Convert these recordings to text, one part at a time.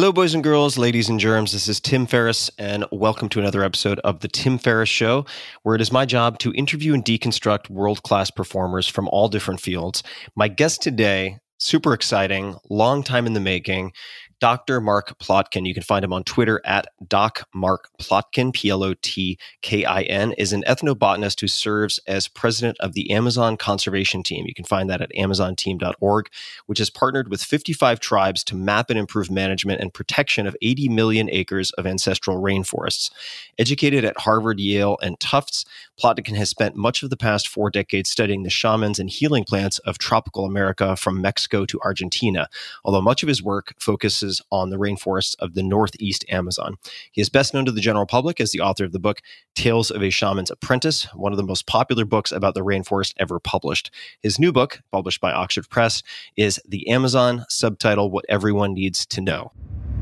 Hello, boys and girls, ladies and germs. This is Tim Ferriss, and welcome to another episode of The Tim Ferriss Show, where it is my job to interview and deconstruct world-class performers from all different fields. My guest today, super exciting, long time in the making, Dr. Mark Plotkin. You can find him on Twitter at Doc Mark Plotkin, Plotkin, is an ethnobotanist who serves as president of the Amazon Conservation Team. You can find that at amazonteam.org, which has partnered with 55 tribes to map and improve management and protection of 80 million acres of ancestral rainforests. Educated at Harvard, Yale, and Tufts, Plotkin has spent much of the past 4 decades studying the shamans and healing plants of tropical America from Mexico to Argentina, although much of his work focuses on the rainforests of the Northeast Amazon. He is best known to the general public as the author of the book Tales of a Shaman's Apprentice, one of the most popular books about the rainforest ever published. His new book, published by Oxford Press, is The Amazon, subtitle What Everyone Needs to Know.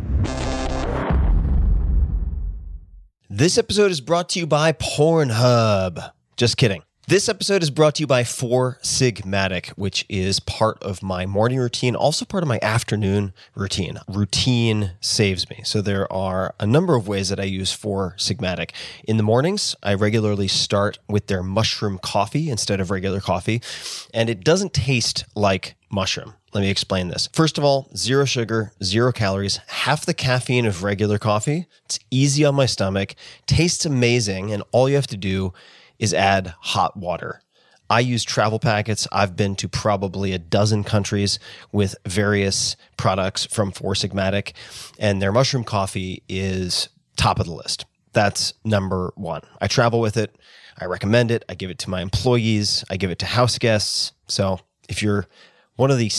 This episode is brought to you by Pornhub. Just kidding. This episode is brought to you by Four Sigmatic, which is part of my morning routine, also part of my afternoon routine. Routine saves me. So there are a number of ways that I use Four Sigmatic. In the mornings, I regularly start with their mushroom coffee instead of regular coffee, and it doesn't taste like mushroom. Let me explain this. First of all, 0 sugar, 0 calories, half the caffeine of regular coffee. It's easy on my stomach, tastes amazing, and all you have to do is add hot water. I use travel packets. I've been to probably a dozen countries with various products from Four Sigmatic, and their mushroom coffee is top of the list. That's number one. I travel with it. I recommend it. I give it to my employees. I give it to house guests. So if you're one of the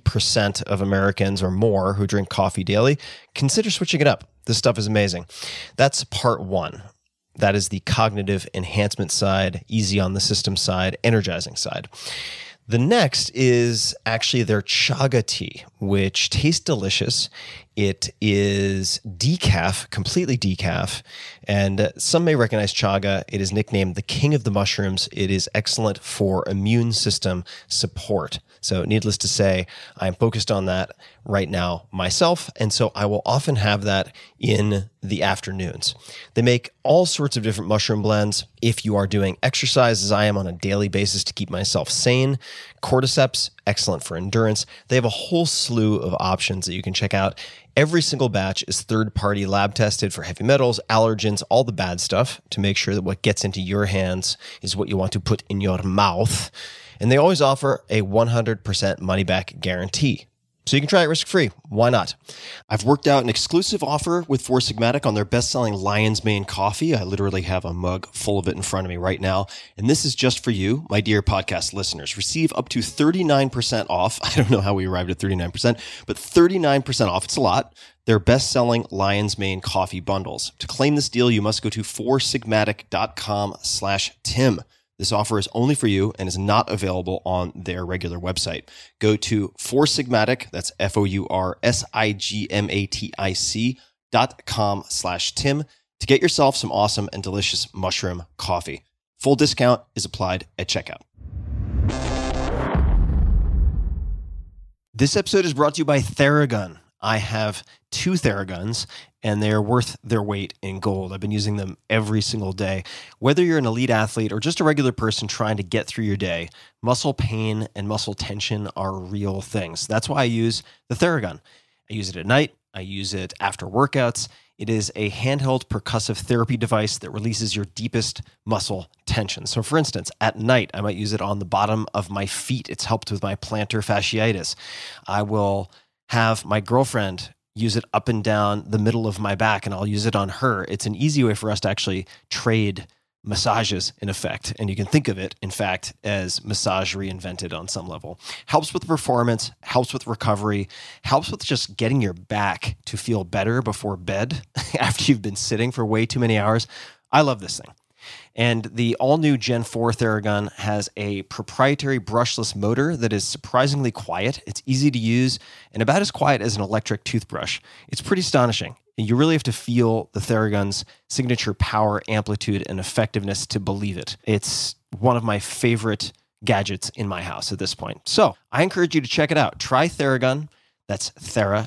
60% of Americans or more who drink coffee daily, consider switching it up. This stuff is amazing. That's part one. That is the cognitive enhancement side, easy on the system side, energizing side. The next is actually their chaga tea, which tastes delicious. It is decaf, completely decaf, and some may recognize chaga. It is nicknamed the king of the mushrooms. It is excellent for immune system support. So needless to say, I'm focused on that right now myself, and so I will often have that in the afternoons. They make all sorts of different mushroom blends. If you are doing exercise, as I am on a daily basis to keep myself sane, cordyceps, excellent for endurance. They have a whole slew of options that you can check out. Every single batch is third-party lab tested for heavy metals, allergens, all the bad stuff to make sure that what gets into your hands is what you want to put in your mouth. And they always offer a 100% money-back guarantee. So you can try it risk-free. Why not? I've worked out an exclusive offer with Four Sigmatic on their best-selling Lion's Mane coffee. I literally have a mug full of it in front of me right now. And this is just for you, my dear podcast listeners. Receive up to 39% off. I don't know how we arrived at 39%, but 39% off. It's a lot. Their best-selling Lion's Mane coffee bundles. To claim this deal, you must go to foursigmatic.com/Tim. This offer is only for you and is not available on their regular website. Go to Four Sigmatic, that's FOURSIGMATIC.com/Tim to get yourself some awesome and delicious mushroom coffee. Full discount is applied at checkout. This episode is brought to you by Theragun. I have 2 Theraguns, and they are worth their weight in gold. I've been using them every single day. Whether you're an elite athlete or just a regular person trying to get through your day, muscle pain and muscle tension are real things. That's why I use the Theragun. I use it at night. I use it after workouts. It is a handheld percussive therapy device that releases your deepest muscle tension. So for instance, at night, I might use it on the bottom of my feet. It's helped with my plantar fasciitis. I will have my girlfriend use it up and down the middle of my back, and I'll use it on her. It's an easy way for us to actually trade massages in effect. And you can think of it, in fact, as massage reinvented on some level. Helps with performance, helps with recovery, helps with just getting your back to feel better before bed after you've been sitting for way too many hours. I love this thing. And the all-new Gen 4 Theragun has a proprietary brushless motor that is surprisingly quiet. It's easy to use and about as quiet as an electric toothbrush. It's pretty astonishing. You really have to feel the Theragun's signature power, amplitude, and effectiveness to believe it. It's one of my favorite gadgets in my house at this point. So I encourage you to check it out. Try Theragun. That's Thera,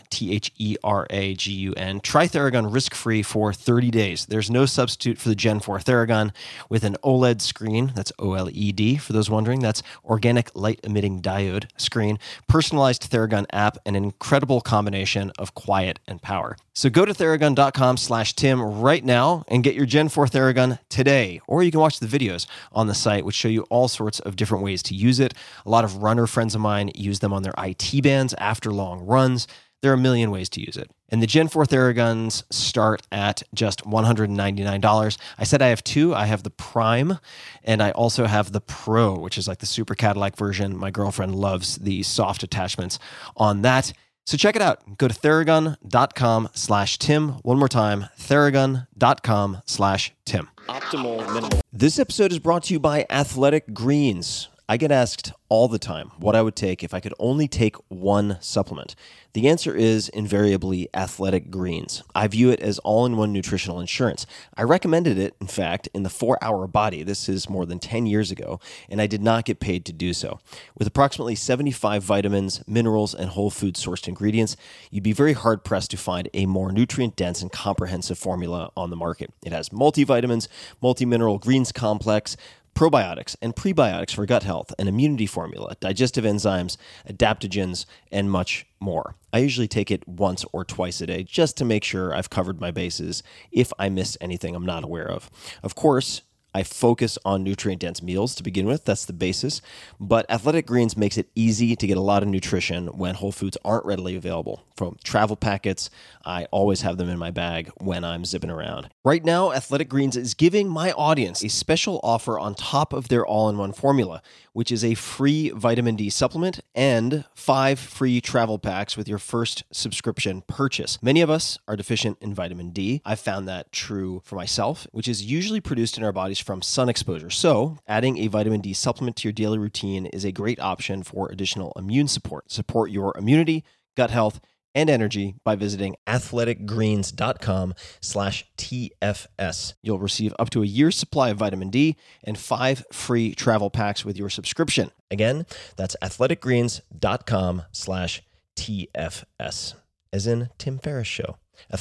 Theragun. Try Theragun risk-free for 30 days. There's no substitute for the Gen 4 Theragun with an OLED screen. That's OLED, for those wondering. That's organic light-emitting diode screen, personalized Theragun app, and an incredible combination of quiet and power. So go to Theragun.com/Tim right now and get your Gen 4 Theragun today. Or you can watch the videos on the site, which show you all sorts of different ways to use it. A lot of runner friends of mine use them on their IT bands after long runs. There are a million ways to use it. And the Gen 4 Theraguns start at just $199. I said I have two. I have the Prime, and I also have the Pro, which is like the super Cadillac version. My girlfriend loves the soft attachments on that. So check it out. Go to Theragun.com/Tim. One more time, Theragun.com/Tim. Optimal minimal. This episode is brought to you by Athletic Greens. I get asked all the time what I would take if I could only take one supplement. The answer is invariably Athletic Greens. I view it as all-in-one nutritional insurance. I recommended it, in fact, in the 4-Hour Body. This is more than 10 years ago, and I did not get paid to do so. With approximately 75 vitamins, minerals, and whole food-sourced ingredients, you'd be very hard-pressed to find a more nutrient-dense and comprehensive formula on the market. It has multivitamins, multi-mineral greens complex, probiotics and prebiotics for gut health, an immunity formula, digestive enzymes, adaptogens, and much more. I usually take it once or twice a day just to make sure I've covered my bases if I missed anything I'm not aware of. Of course, I focus on nutrient-dense meals to begin with. That's the basis. But Athletic Greens makes it easy to get a lot of nutrition when whole foods aren't readily available. From travel packets, I always have them in my bag when I'm zipping around. Right now, Athletic Greens is giving my audience a special offer on top of their all-in-one formula, which is a free vitamin D supplement and 5 free travel packs with your first subscription purchase. Many of us are deficient in vitamin D. I've found that true for myself, which is usually produced in our bodies from sun exposure. So adding a vitamin D supplement to your daily routine is a great option for additional immune support. Support your immunity, gut health, and energy by visiting athleticgreens.com/TFS. You'll receive up to a year's supply of vitamin D and 5 free travel packs with your subscription. Again, that's athleticgreens.com/TFS, as in Tim Ferriss Show.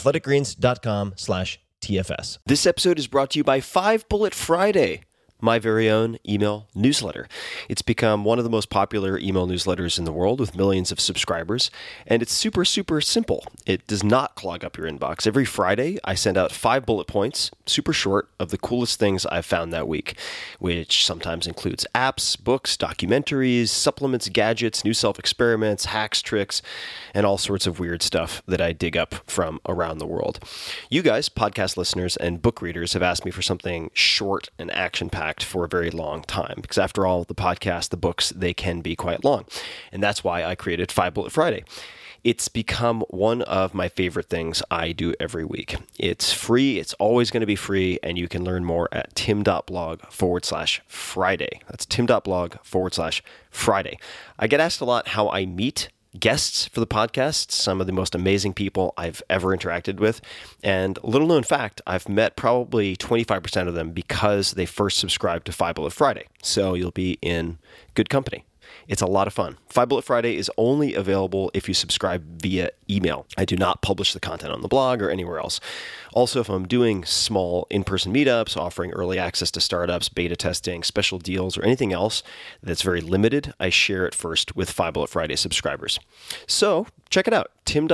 athleticgreens.com/TFS. This episode is brought to you by 5 Bullet Friday, my very own email newsletter. It's become one of the most popular email newsletters in the world with millions of subscribers, and it's super, super simple. It does not clog up your inbox. Every Friday, I send out 5 bullet points, super short, of the coolest things I've found that week, which sometimes includes apps, books, documentaries, supplements, gadgets, new self-experiments, hacks, tricks, and all sorts of weird stuff that I dig up from around the world. You guys, podcast listeners and book readers, have asked me for something short and action-packed for a very long time, because after all, the podcast, the books, they can be quite long. And that's why I created 5 Bullet Friday. It's become one of my favorite things I do every week. It's free. It's always going to be free. And you can learn more at tim.blog/Friday. That's tim.blog/Friday. I get asked a lot how I meet guests for the podcast, some of the most amazing people I've ever interacted with. And little known fact, I've met probably 25% of them because they first subscribed to 5 Bullet Friday. So you'll be in good company. It's a lot of fun. 5 Bullet Friday is only available if you subscribe via email. I do not publish the content on the blog or anywhere else. Also, if I'm doing small in-person meetups, offering early access to startups, beta testing, special deals, or anything else that's very limited, I share it first with 5 Bullet Friday subscribers. So check it out,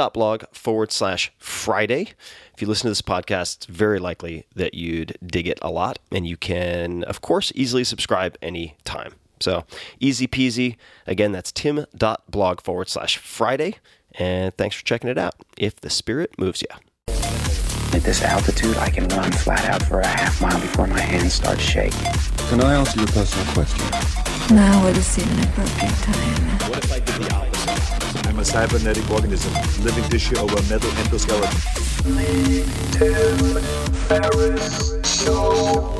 tim.blog/Friday. If you listen to this podcast, it's very likely that you'd dig it a lot, and you can, of course, easily subscribe anytime. So easy peasy. Again, that's tim.blog/Friday. And thanks for checking it out, if the spirit moves you. At this altitude, I can run flat out for a half mile before my hands start shaking. Can I ask you a personal question? Now would seem an appropriate time. What if I did the opposite? I'm a cybernetic organism, living tissue over metal endoskeleton. Tim Ferriss Show.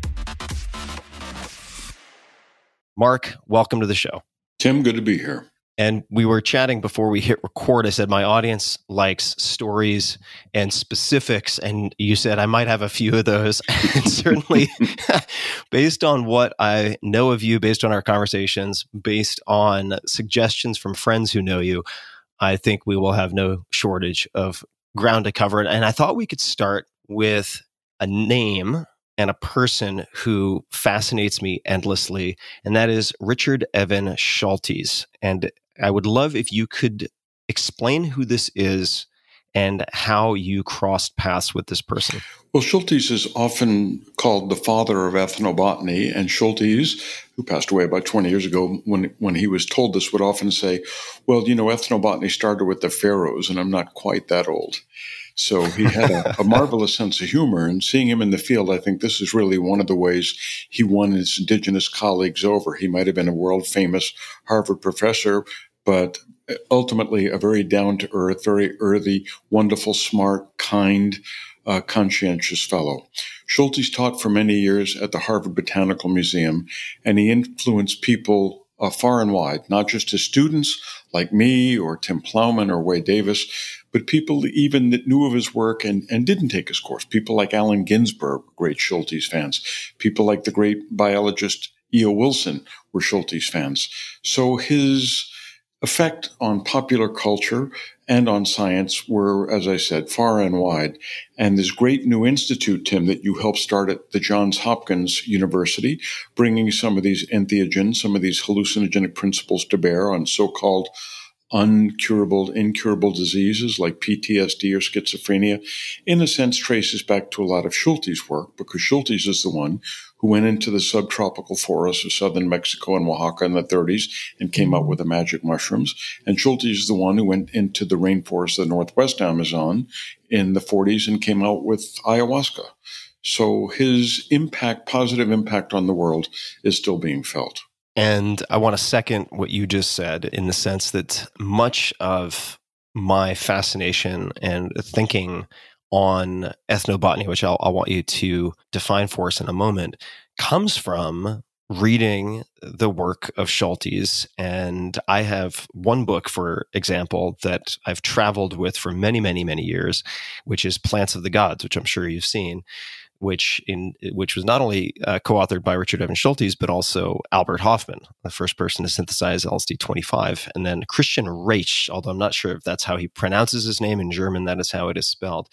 Mark, welcome to the show. Tim, good to be here. And we were chatting before we hit record. I said, my audience likes stories and specifics. And you said, I might have a few of those. And certainly, based on what I know of you, based on our conversations, based on suggestions from friends who know you, I think we will have no shortage of ground to cover. And I thought we could start with a name and a person who fascinates me endlessly, and that is Richard Evan Schultes. And I would love if you could explain who this is and how you crossed paths with this person. Well, Schultes is often called the father of ethnobotany, and Schultes, who passed away about 20 years ago, when he was told this, would often say, well, ethnobotany started with the pharaohs, and I'm not quite that old. So he had a marvelous sense of humor, and seeing him in the field, I think this is really one of the ways he won his indigenous colleagues over. He might have been a world-famous Harvard professor, but ultimately a very down-to-earth, very earthy, wonderful, smart, kind, conscientious fellow. Schultes taught for many years at the Harvard Botanical Museum, and he influenced people far and wide, not just his students like me or Tim Plowman or Wade Davis, but people even that knew of his work and didn't take his course. People like Allen Ginsberg, great Schultes fans. People like the great biologist E.O. Wilson were Schultes fans. So his effect on popular culture and on science were, as I said, far and wide. And this great new institute, Tim, that you helped start at the Johns Hopkins University, bringing some of these entheogens, some of these hallucinogenic principles to bear on so-called incurable diseases like PTSD or schizophrenia, in a sense traces back to a lot of Schultes' work, because Schultes is the one who went into the subtropical forests of southern Mexico and Oaxaca in the 30s and came up with the magic mushrooms. And Schultes is the one who went into the rainforest of the Northwest Amazon in the 40s and came out with ayahuasca. So his impact, positive impact on the world, is still being felt. And I want to second what you just said in the sense that much of my fascination and thinking on ethnobotany, which I want you to define for us in a moment, comes from reading the work of Schultes. And I have one book, for example, that I've traveled with for many, many, many years, which is Plants of the Gods, which I'm sure you've seen, which was not only co-authored by Richard Evan Schultes, but also Albert Hofmann, the first person to synthesize LSD-25, and then Christian Reich, although I'm not sure if that's how he pronounces his name in German, that is how it is spelled.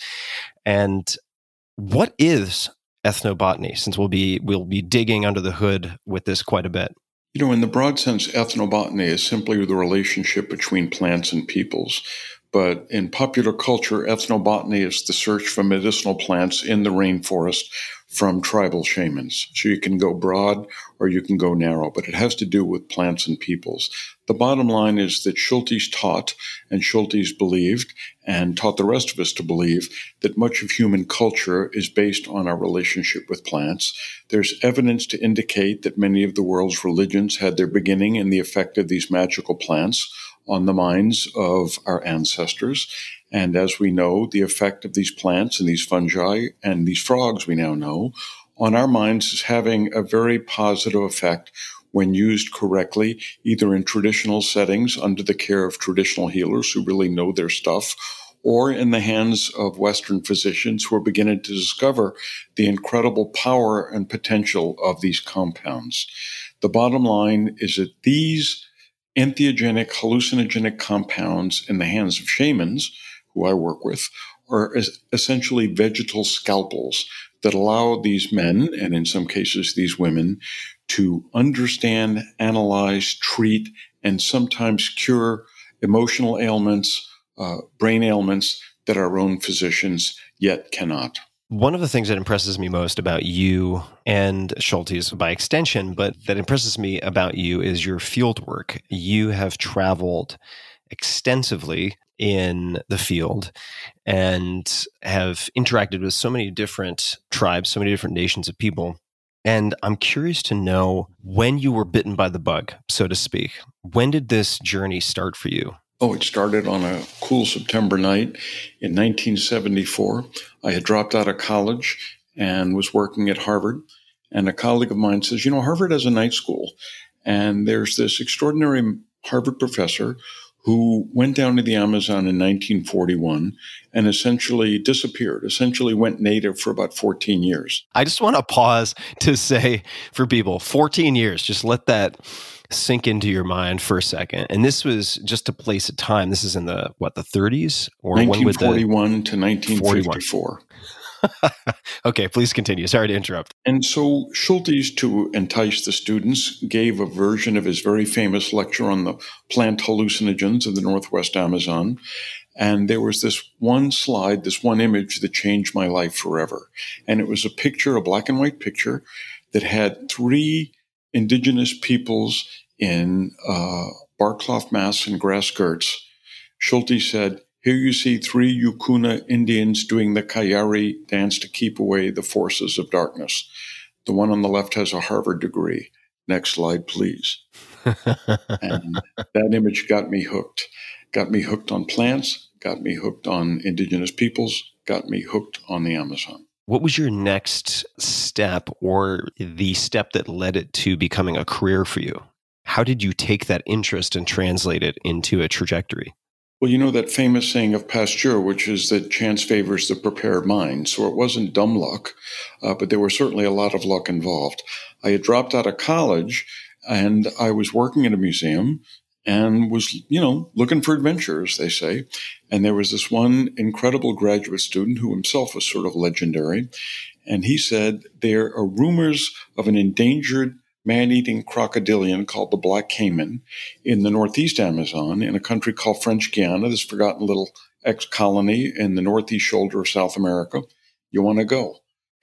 And what is ethnobotany, since we'll be digging under the hood with this quite a bit? In the broad sense, ethnobotany is simply the relationship between plants and peoples. But in popular culture, ethnobotany is the search for medicinal plants in the rainforest from tribal shamans. So you can go broad or you can go narrow, but it has to do with plants and peoples. The bottom line is that Schultes taught, and Schultes believed, and taught the rest of us to believe, that much of human culture is based on our relationship with plants. There's evidence to indicate that many of the world's religions had their beginning in the effect of these magical plants on the minds of our ancestors. And as we know, the effect of these plants and these fungi and these frogs we now know on our minds is having a very positive effect when used correctly, either in traditional settings under the care of traditional healers who really know their stuff, or in the hands of Western physicians who are beginning to discover the incredible power and potential of these compounds. The bottom line is that these entheogenic, hallucinogenic compounds in the hands of shamans, who I work with, are essentially vegetal scalpels that allow these men, and in some cases these women, to understand, analyze, treat, and sometimes cure emotional ailments, brain ailments that our own physicians yet cannot. One of the things that impresses me most about you and Schultes by extension, but that impresses me about you is your field work. You have traveled extensively in the field and have interacted with so many different tribes, so many different nations of people. And I'm curious to know when you were bitten by the bug, so to speak. When did this journey start for you? Oh, it started on a cool September night in 1974. I had dropped out of college and was working at Harvard. And a colleague of mine says, Harvard has a night school. And there's this extraordinary Harvard professor who went down to the Amazon in 1941 and essentially disappeared, essentially went native for about 14 years. I just want to pause to say for people, 14 years, just let that sink into your mind for a second. And this was just to place a time. This is in the 30s? Or 1941 to 1954. Okay, please continue. Sorry to interrupt. And so Schultes, to entice the students, gave a version of his very famous lecture on the plant hallucinogens of the Northwest Amazon. And there was this one slide, this one image that changed my life forever. And it was a picture, a black and white picture that had 3 indigenous peoples in barcloth masks and grass skirts. Schultes said, "Here you see 3 Yukuna Indians doing the Kayari dance to keep away the forces of darkness. The one on the left has a Harvard degree. Next slide, please." And that image got me hooked. Got me hooked on plants, got me hooked on indigenous peoples, got me hooked on the Amazon. What was your next step, or the step that led it to becoming a career for you? How did you take that interest and translate it into a trajectory? Well, you know that famous saying of Pasteur, which is that chance favors the prepared mind. So it wasn't dumb luck, but there was certainly a lot of luck involved. I had dropped out of college and I was working at a museum and was, looking for adventures, they say. And there was this one incredible graduate student who himself was sort of legendary. And he said, there are rumors of an endangered man-eating crocodilian called the black caiman in the Northeast Amazon in a country called French Guiana, this forgotten little ex-colony in the northeast shoulder of South America. You want to go?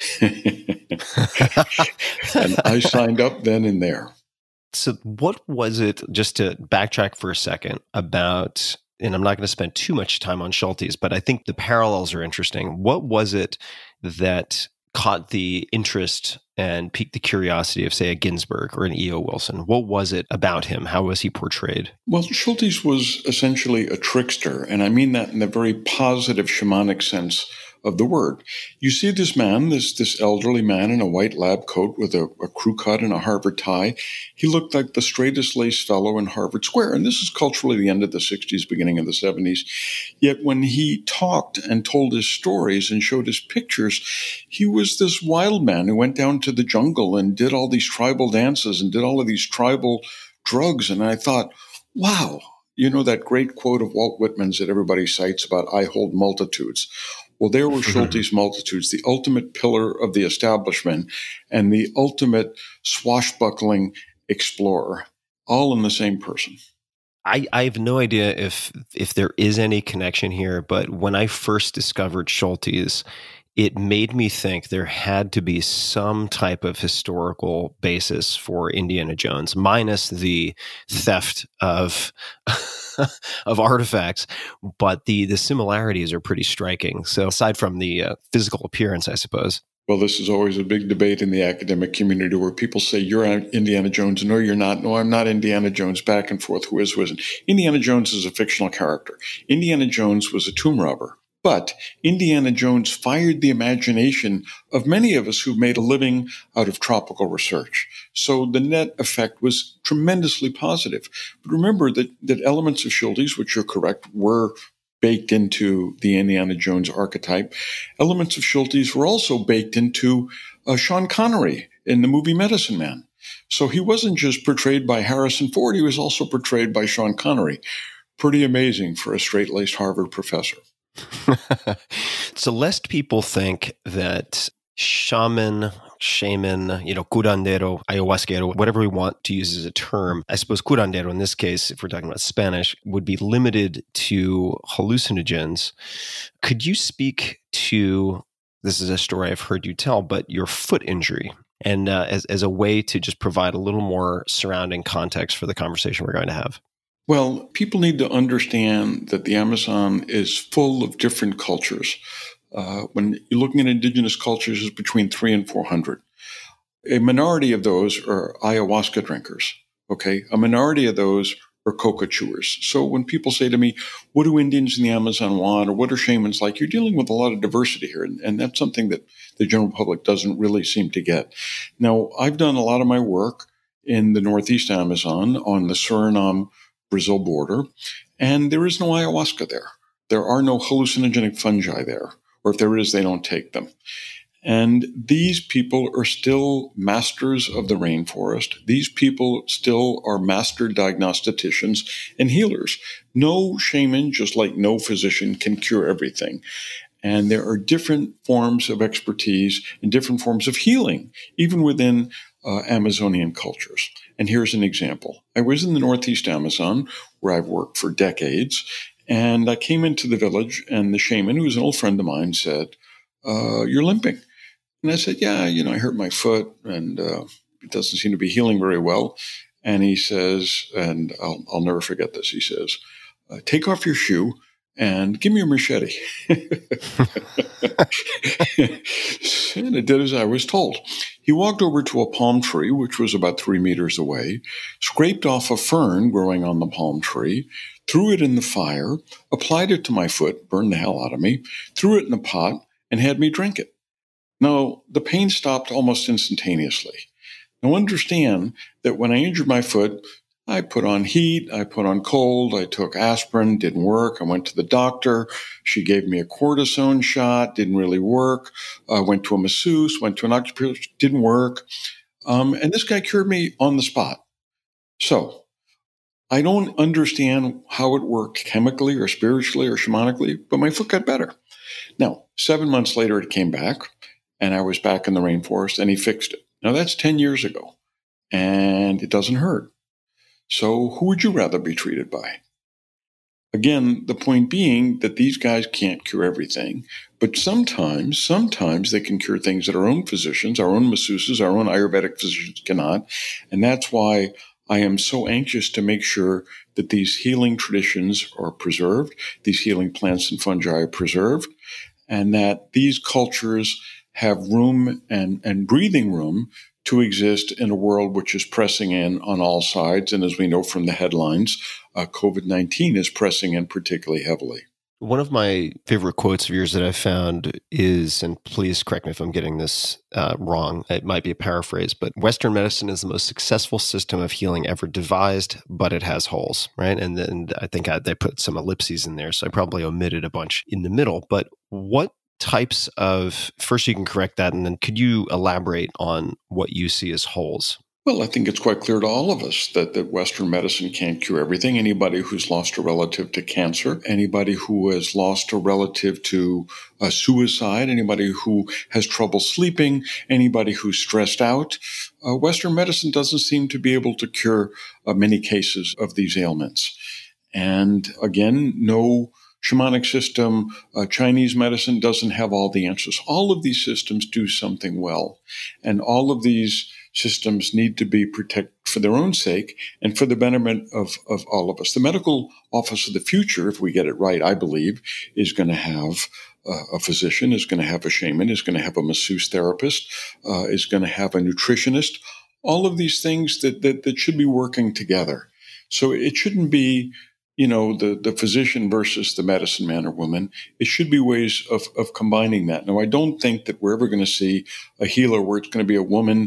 And I signed up then and there. So what was it, just to backtrack for a second, about, and I'm not going to spend too much time on Schultes, but I think the parallels are interesting. What was it that caught the interest and piqued the curiosity of, say, a Ginsberg or an E.O. Wilson? What was it about him? How was he portrayed? Well, Schultes was essentially a trickster, and I mean that in the very positive shamanic sense of the word. You see this man, this elderly man in a white lab coat with a crew cut and a Harvard tie. He looked like the straightest laced fellow in Harvard Square. And this is culturally the end of the 60s, beginning of the 70s. Yet when he talked and told his stories and showed his pictures, he was this wild man who went down to the jungle and did all these tribal dances and did all of these tribal drugs. And I thought, wow, that great quote of Walt Whitman's that everybody cites about "I hold multitudes." Well, there were Schultes' multitudes, the ultimate pillar of the establishment and the ultimate swashbuckling explorer, all in the same person. I have no idea if there is any connection here, but when I first discovered Schultes, it made me think there had to be some type of historical basis for Indiana Jones, minus the theft of of artifacts, but the similarities are pretty striking. So aside from the physical appearance, I suppose. Well, this is always a big debate in the academic community where people say, "You're Indiana Jones." "No, you're not." "No, I'm not Indiana Jones." Back and forth. Who is, who isn't? Indiana Jones is a fictional character. Indiana Jones was a tomb robber. But Indiana Jones fired the imagination of many of us who made a living out of tropical research. So the net effect was tremendously positive. But remember that elements of Schultes, which you're correct, were baked into the Indiana Jones archetype. Elements of Schultes were also baked into Sean Connery in the movie Medicine Man. So he wasn't just portrayed by Harrison Ford, he was also portrayed by Sean Connery. Pretty amazing for a straight-laced Harvard professor. So lest people think that shaman, curandero, ayahuasquero, whatever we want to use as a term, I suppose curandero in this case, if we're talking about Spanish, would be limited to hallucinogens. Could you speak to, this is a story I've heard you tell, but your foot injury, and as a way to just provide a little more surrounding context for the conversation we're going to have? Well, people need to understand that the Amazon is full of different cultures. When you're looking at indigenous cultures, it's between 300 and 400. A minority of those are ayahuasca drinkers, okay? A minority of those are coca chewers. So when people say to me, what do Indians in the Amazon want, or what are shamans like? You're dealing with a lot of diversity here, and that's something that the general public doesn't really seem to get. Now, I've done a lot of my work in the Northeast Amazon on the Suriname Brazil border, and there is no ayahuasca there. There are no hallucinogenic fungi there, or if there is, they don't take them. And these people are still masters of the rainforest. These people still are master diagnosticians and healers. No shaman, just like no physician, can cure everything. And there are different forms of expertise and different forms of healing, even within Amazonian cultures. And here's an example. I was in the Northeast Amazon, where I've worked for decades, and I came into the village, and the shaman, who was an old friend of mine, said, "You're limping." And I said, "Yeah, I hurt my foot, and it doesn't seem to be healing very well." And he says, and I'll never forget this, he says, "Take off your shoe and give me your machete." And I did as I was told. He walked over to a palm tree, which was about 3 meters away, scraped off a fern growing on the palm tree, threw it in the fire, applied it to my foot, burned the hell out of me, threw it in a pot, and had me drink it. Now, the pain stopped almost instantaneously. Now, understand that when I injured my foot, I put on heat, I put on cold, I took aspirin, didn't work. I went to the doctor. She gave me a cortisone shot, didn't really work. I went to a masseuse, went to an acupuncturist, didn't work. And this guy cured me on the spot. So I don't understand how it worked chemically or spiritually or shamanically, but my foot got better. Now, 7 months later, it came back, and I was back in the rainforest, and he fixed it. Now, that's 10 years ago, and it doesn't hurt. So who would you rather be treated by? Again, the point being that these guys can't cure everything, but sometimes they can cure things that our own physicians, our own masseuses, our own Ayurvedic physicians cannot. And that's why I am so anxious to make sure that these healing traditions are preserved, these healing plants and fungi are preserved, and that these cultures have room and breathing room to exist in a world which is pressing in on all sides. And as we know from the headlines, COVID-19 is pressing in particularly heavily. One of my favorite quotes of yours that I found is, and please correct me if I'm getting this wrong, it might be a paraphrase, but Western medicine is the most successful system of healing ever devised, but it has holes, right? And then I think they put some ellipses in there, so I probably omitted a bunch in the middle. But what types of, first you can correct that, and then could you elaborate on what you see as holes? Well, I think it's quite clear to all of us that Western medicine can't cure everything. Anybody who's lost a relative to cancer, anybody who has lost a relative to suicide, anybody who has trouble sleeping, anybody who's stressed out, Western medicine doesn't seem to be able to cure many cases of these ailments. And again, no shamanic system, Chinese medicine doesn't have all the answers. All of these systems do something well. And all of these systems need to be protected for their own sake and for the betterment of all of us. The medical office of the future, if we get it right, I believe, is going to have a physician, is going to have a shaman, is going to have a masseuse therapist, is going to have a nutritionist. All of these things that should be working together. So it shouldn't be, the physician versus the medicine man or woman. It should be ways of combining that. Now, I don't think that we're ever going to see a healer where it's going to be a woman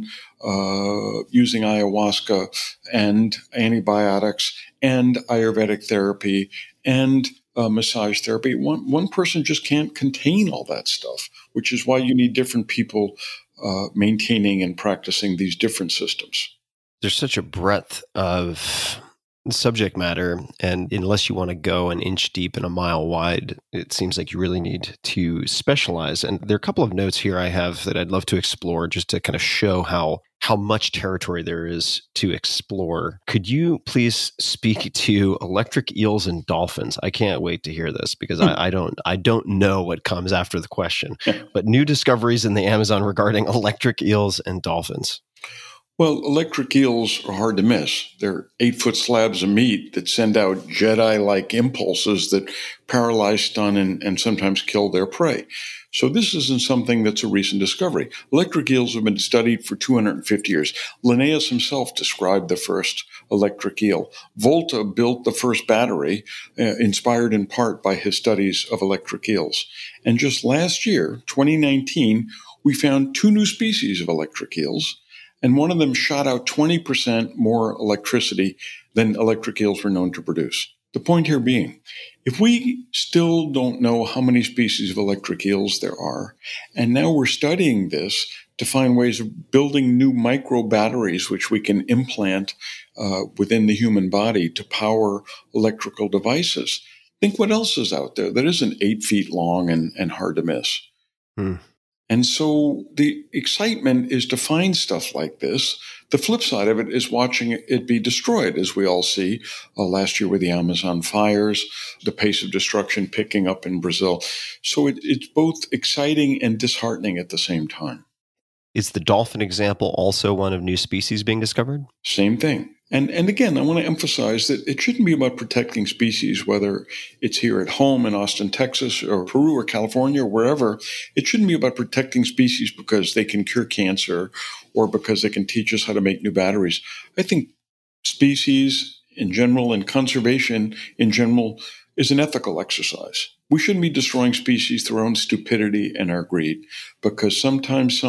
using ayahuasca and antibiotics and Ayurvedic therapy and massage therapy. One person just can't contain all that stuff, which is why you need different people maintaining and practicing these different systems. There's such a breadth of subject matter, and unless you want to go an inch deep and a mile wide, it seems like you really need to specialize. And there are a couple of notes here I have that I'd love to explore just to kind of show how much territory there is to explore. Could you please speak to electric eels and dolphins? I can't wait to hear this because I don't know what comes after the question. But new discoveries in the Amazon regarding electric eels and dolphins. Well, electric eels are hard to miss. They're 8-foot slabs of meat that send out Jedi-like impulses that paralyze, stun, and sometimes kill their prey. So this isn't something that's a recent discovery. Electric eels have been studied for 250 years. Linnaeus himself described the first electric eel. Volta built the first battery, inspired in part by his studies of electric eels. And just last year, 2019, we found 2 new species of electric eels. And one of them shot out 20% more electricity than electric eels were known to produce. The point here being, if we still don't know how many species of electric eels there are, and now we're studying this to find ways of building new micro batteries which we can implant within the human body to power electrical devices, think what else is out there that isn't 8 feet long and hard to miss. And so the excitement is to find stuff like this. The flip side of it is watching it be destroyed, as we all see last year with the Amazon fires, the pace of destruction picking up in Brazil. So it's both exciting and disheartening at the same time. Is the dolphin example also one of new species being discovered? Same thing. And again, I want to emphasize that it shouldn't be about protecting species, whether it's here at home in Austin, Texas, or Peru or California or wherever. It shouldn't be about protecting species because they can cure cancer or because they can teach us how to make new batteries. I think species in general and conservation in general is an ethical exercise. We shouldn't be destroying species through our own stupidity and our greed, because sometimes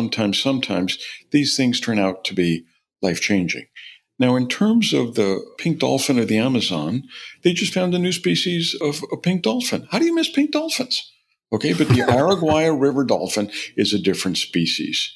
these things turn out to be life-changing. Now, in terms of the pink dolphin of the Amazon, they just found a new species of a pink dolphin. How do you miss pink dolphins? Okay, but the Araguaia River dolphin is a different species.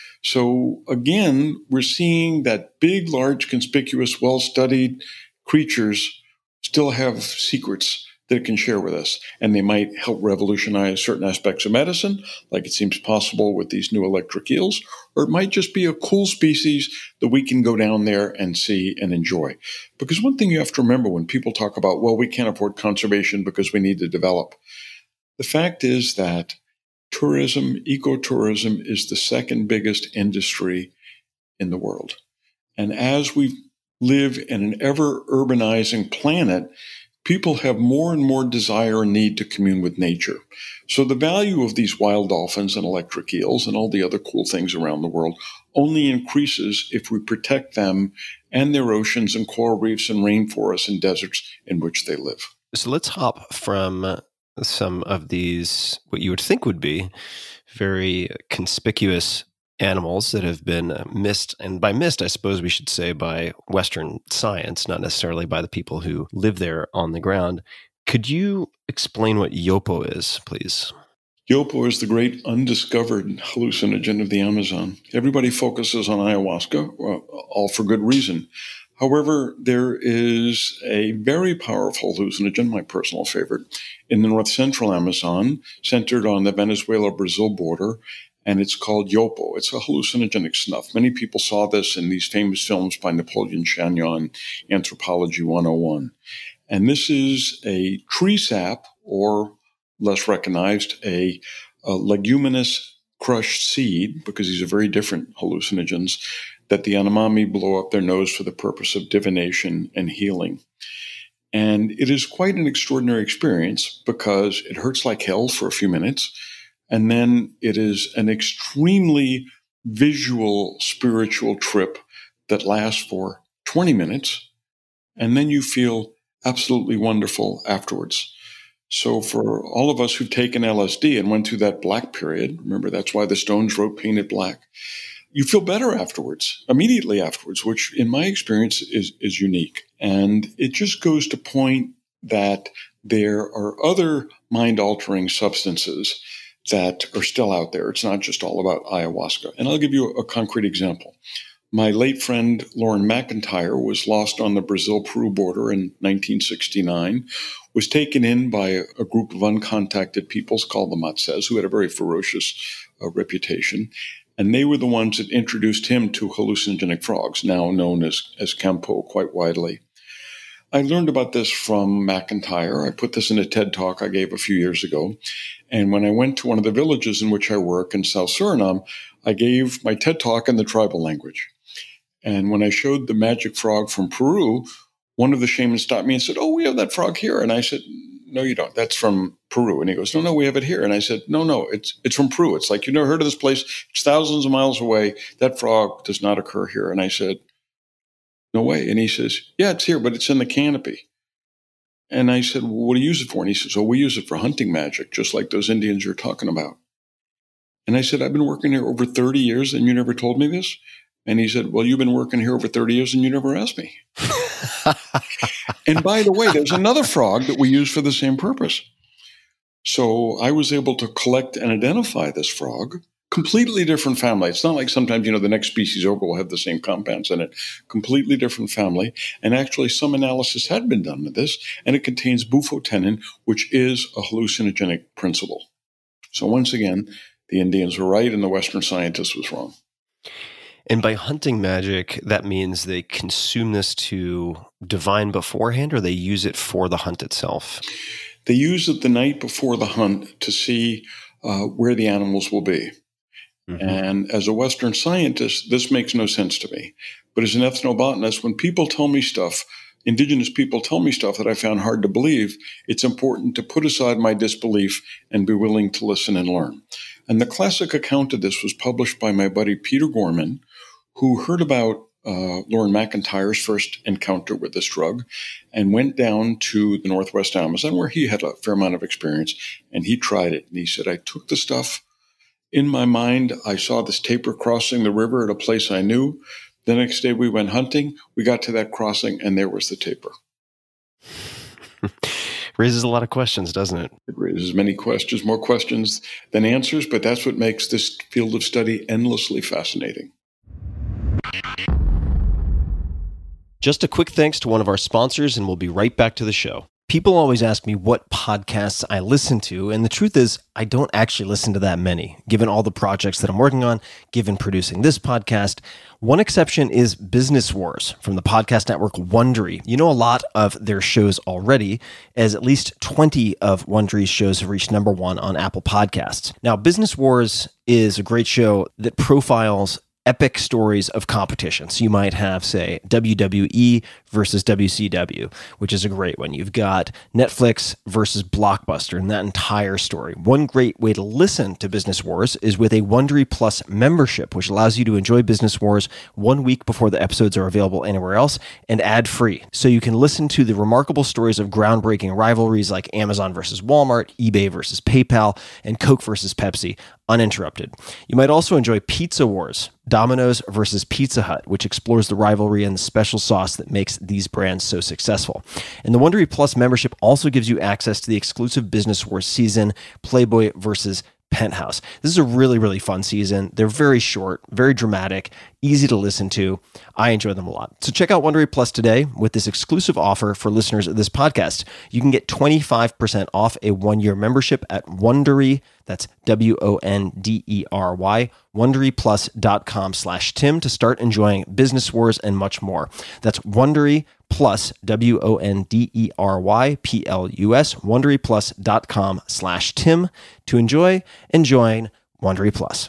So again, we're seeing that big, large, conspicuous, well-studied creatures still have secrets that it can share with us. And they might help revolutionize certain aspects of medicine, like it seems possible with these new electric eels, or it might just be a cool species that we can go down there and see and enjoy. Because one thing you have to remember when people talk about, well, we can't afford conservation because we need to develop. The fact is that tourism, ecotourism, is the second biggest industry in the world. And as we live in an ever urbanizing planet, people have more and more desire and need to commune with nature. So the value of these wild dolphins and electric eels and all the other cool things around the world only increases if we protect them and their oceans and coral reefs and rainforests and deserts in which they live. So let's hop from some of these, what you would think would be very conspicuous animals that have been missed. And by missed, I suppose we should say by Western science, not necessarily by the people who live there on the ground. Could you explain what yopo is, please? Yopo is the great undiscovered hallucinogen of the Amazon. Everybody focuses on ayahuasca, all for good reason. However, there is a very powerful hallucinogen, my personal favorite, in the north central Amazon, centered on the Venezuela-Brazil border, and it's called yopo. It's a hallucinogenic snuff. Many people saw this in these famous films by Napoleon Chagnon, Anthropology 101. And this is a tree sap, or less recognized, a leguminous crushed seed, because these are very different hallucinogens, that the Yanomami blow up their nose for the purpose of divination and healing. And it is quite an extraordinary experience because it hurts like hell for a few minutes. And then it is an extremely visual, spiritual trip that lasts for 20 minutes. And then you feel absolutely wonderful afterwards. So for all of us who've taken LSD and went through that black period, remember that's why the Stones wrote Paint It Black, you feel better afterwards, immediately afterwards, which in my experience is unique. And it just goes to point that there are other mind-altering substances that are still out there. It's not just all about ayahuasca. And I'll give you a concrete example. My late friend Lauren McIntyre was lost on the Brazil-Peru border in 1969, was taken in by a group of uncontacted peoples called the Matses, who had a very ferocious reputation. And they were the ones that introduced him to hallucinogenic frogs, now known as Campo quite widely. I learned about this from McIntyre. I put this in a TED Talk I gave a few years ago. And when I went to one of the villages in which I work in South Suriname, I gave my TED Talk in the tribal language. And when I showed the magic frog from Peru, one of the shamans stopped me and said, "Oh, we have that frog here." And I said, "No, you don't. That's from Peru." And he goes, "No, we have it here." And I said, No, it's from Peru. It's like, you've never heard of this place. It's thousands of miles away. That frog does not occur here." And I said, "No way." And he says, "Yeah, it's here, but it's in the canopy." And I said, "Well, what do you use it for?" And he says, "Oh, we use it for hunting magic, just like those Indians you're talking about." And I said, "I've been working here over 30 years and you never told me this?" And he said, well, you've been working here over 30 years and you never asked me. And by the way, there's another frog that we use for the same purpose. So I was able to collect and identify this frog. Completely different family. It's not like sometimes, the next species over will have the same compounds in it. Completely different family. And actually, some analysis had been done with this, and it contains bufotenin, which is a hallucinogenic principle. So once again, the Indians were right and the Western scientist was wrong. And by hunting magic, that means they consume this to divine beforehand, or they use it for the hunt itself? They use it the night before the hunt to see where the animals will be. Mm-hmm. And as a Western scientist, this makes no sense to me. But as an ethnobotanist, when people tell me stuff, indigenous people tell me stuff that I found hard to believe, it's important to put aside my disbelief and be willing to listen and learn. And the classic account of this was published by my buddy Peter Gorman, who heard about Lauren McIntyre's first encounter with this drug and went down to the Northwest Amazon, where he had a fair amount of experience, and he tried it. And he said, I took the stuff. In my mind, I saw this tapir crossing the river at a place I knew. The next day we went hunting. We got to that crossing, and there was the tapir. Raises a lot of questions, doesn't it? It raises many questions, more questions than answers, but that's what makes this field of study endlessly fascinating. Just a quick thanks to one of our sponsors, and we'll be right back to the show. People always ask me what podcasts I listen to, and the truth is, I don't actually listen to that many, given all the projects that I'm working on, given producing this podcast. One exception is Business Wars from the podcast network Wondery. You know a lot of their shows already, as at least 20 of Wondery's shows have reached number 1 on Apple Podcasts. Now, Business Wars is a great show that profiles epic stories of competition. So you might have, say, WWE versus WCW, which is a great one. You've got Netflix versus Blockbuster and that entire story. One great way to listen to Business Wars is with a Wondery Plus membership, which allows you to enjoy Business Wars 1 week before the episodes are available anywhere else and ad-free. So you can listen to the remarkable stories of groundbreaking rivalries like Amazon versus Walmart, eBay versus PayPal, and Coke versus Pepsi uninterrupted. You might also enjoy Pizza Wars, Domino's versus Pizza Hut, which explores the rivalry and the special sauce that makes these brands so successful. And the Wondery Plus membership also gives you access to the exclusive Business Wars season, Playboy versus Penthouse. This is a really, really fun season. They're very short, very dramatic, easy to listen to. I enjoy them a lot. So check out Wondery Plus today with this exclusive offer for listeners of this podcast. You can get 25% off a 1-year membership at Wondery. That's Wondery, wonderyplus.com/Tim to start enjoying Business Wars and much more. That's Wondery Plus, Wonderyplus, wonderyplus.com/Tim to enjoy and join Wondery Plus.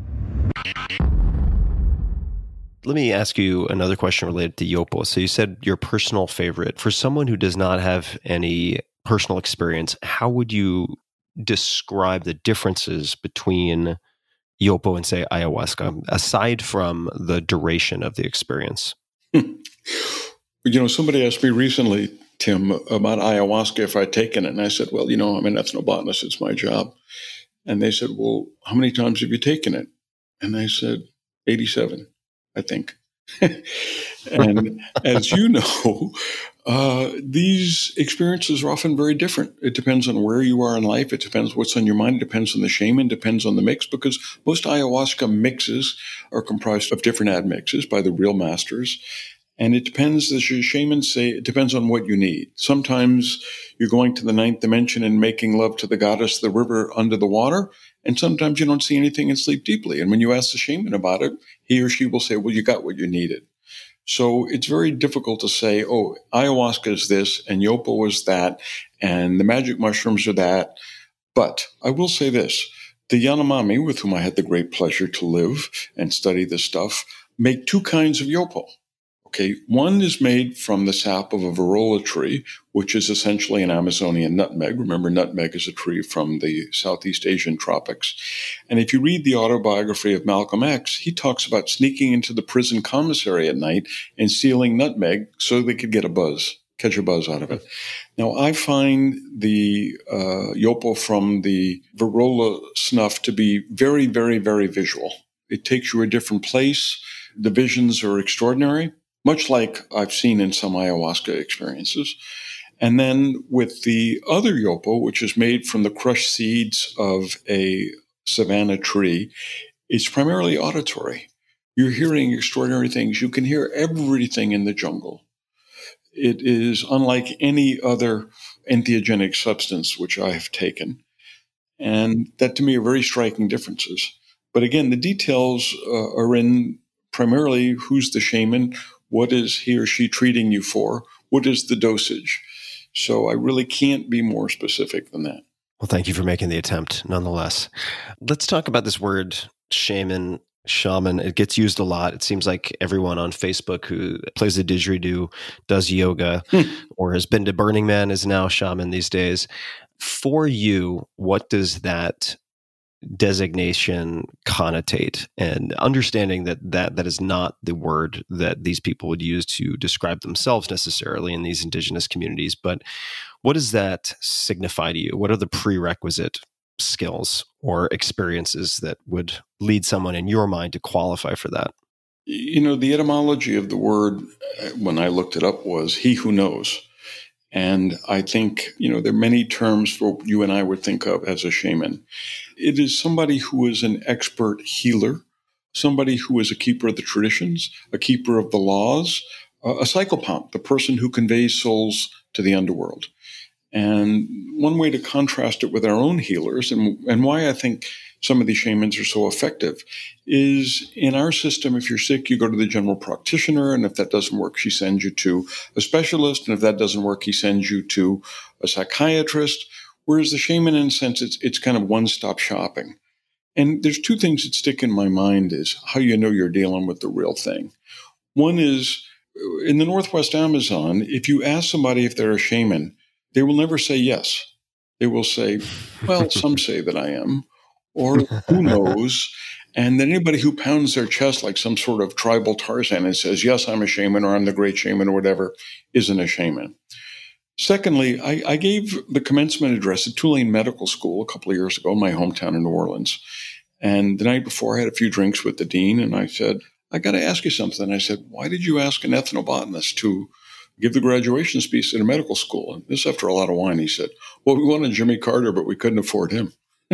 Let me ask you another question related to Yopo. So you said your personal favorite. For someone who does not have any personal experience, how would you describe the differences between Yopo and, say, ayahuasca, aside from the duration of the experience? Somebody asked me recently, Tim, about ayahuasca, if I'd taken it. And I said, well, I'm an ethnobotanist. It's my job. And they said, well, how many times have you taken it? And I said, 87, I think. And as you know, these experiences are often very different. It depends on where you are in life. It depends what's on your mind. It depends on the shaman. It depends on the mix, because most ayahuasca mixes are comprised of different admixes by the real masters. And it depends, as your shamans say, it depends on what you need. Sometimes you're going to the 9th dimension and making love to the goddess, the river under the water. And sometimes you don't see anything and sleep deeply. And when you ask the shaman about it, he or she will say, well, you got what you needed. So it's very difficult to say, oh, ayahuasca is this and Yopo is that and the magic mushrooms are that. But I will say this, the Yanomami, with whom I had the great pleasure to live and study this stuff, make 2 kinds of Yopo. Okay, one is made from the sap of a Varroa tree, which is essentially an Amazonian nutmeg. Remember, nutmeg is a tree from the Southeast Asian tropics. And if you read the autobiography of Malcolm X, he talks about sneaking into the prison commissary at night and stealing nutmeg so they could get catch a buzz out of it. Now, I find the Yopo from the Varroa snuff to be very, very, very visual. It takes you a different place. The visions are extraordinary, much like I've seen in some ayahuasca experiences. And then with the other yopo, which is made from the crushed seeds of a savanna tree, it's primarily auditory. You're hearing extraordinary things. You can hear everything in the jungle. It is unlike any other entheogenic substance which I have taken. And that to me are very striking differences. But again, the details are in primarily who's the shaman, what is he or she treating you for, what is the dosage. So I really can't be more specific than that. Well, thank you for making the attempt nonetheless. Let's talk about this word shaman. It gets used a lot. It seems like everyone on Facebook who plays the didgeridoo, does yoga, or has been to Burning Man is now shaman these days. For you, what does that designation connotate? And understanding that is not the word that these people would use to describe themselves necessarily in these indigenous communities, but what does that signify to you? What are the prerequisite skills or experiences that would lead someone in your mind to qualify for that? You know, the etymology of the word, when I looked it up, was he who knows. And I think, there are many terms for what you and I would think of as a shaman. It is somebody who is an expert healer, somebody who is a keeper of the traditions, a keeper of the laws, a psychopomp, the person who conveys souls to the underworld. And one way to contrast it with our own healers and why I think some of these shamans are so effective is in our system, if you're sick, you go to the general practitioner. And if that doesn't work, she sends you to a specialist. And if that doesn't work, he sends you to a psychiatrist. Whereas the shaman, in a sense, it's kind of one-stop shopping. And there's two things that stick in my mind is how you know you're dealing with the real thing. One is in the Northwest Amazon, if you ask somebody if they're a shaman, they will never say yes. They will say, well, some say that I am, or who knows. And then anybody who pounds their chest like some sort of tribal Tarzan and says, yes, I'm a shaman, or I'm the great shaman, or whatever, isn't a shaman. Secondly, I gave the commencement address at Tulane Medical School a couple of years ago in my hometown in New Orleans. And the night before, I had a few drinks with the dean, and I said, I got to ask you something. I said, why did you ask an ethnobotanist to give the graduation speech at a medical school? And this after a lot of wine. He said, well, we wanted Jimmy Carter, but we couldn't afford him.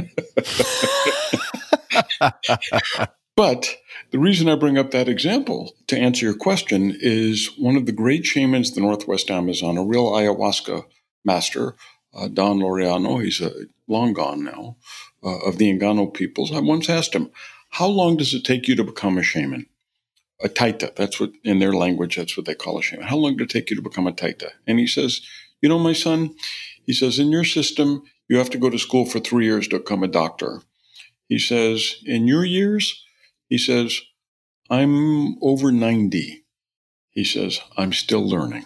But the reason I bring up that example to answer your question is one of the great shamans of the Northwest Amazon, a real ayahuasca master, Don Laureano, he's long gone now, of the Engano peoples. I once asked him, how long does it take you to become a shaman? A taita, that's what, in their language, that's what they call a shaman. How long did it take you to become a taita? And he says, my son, he says, in your system, you have to go to school for 3 years to become a doctor. He says, in your years, he says, I'm over 90. He says, I'm still learning.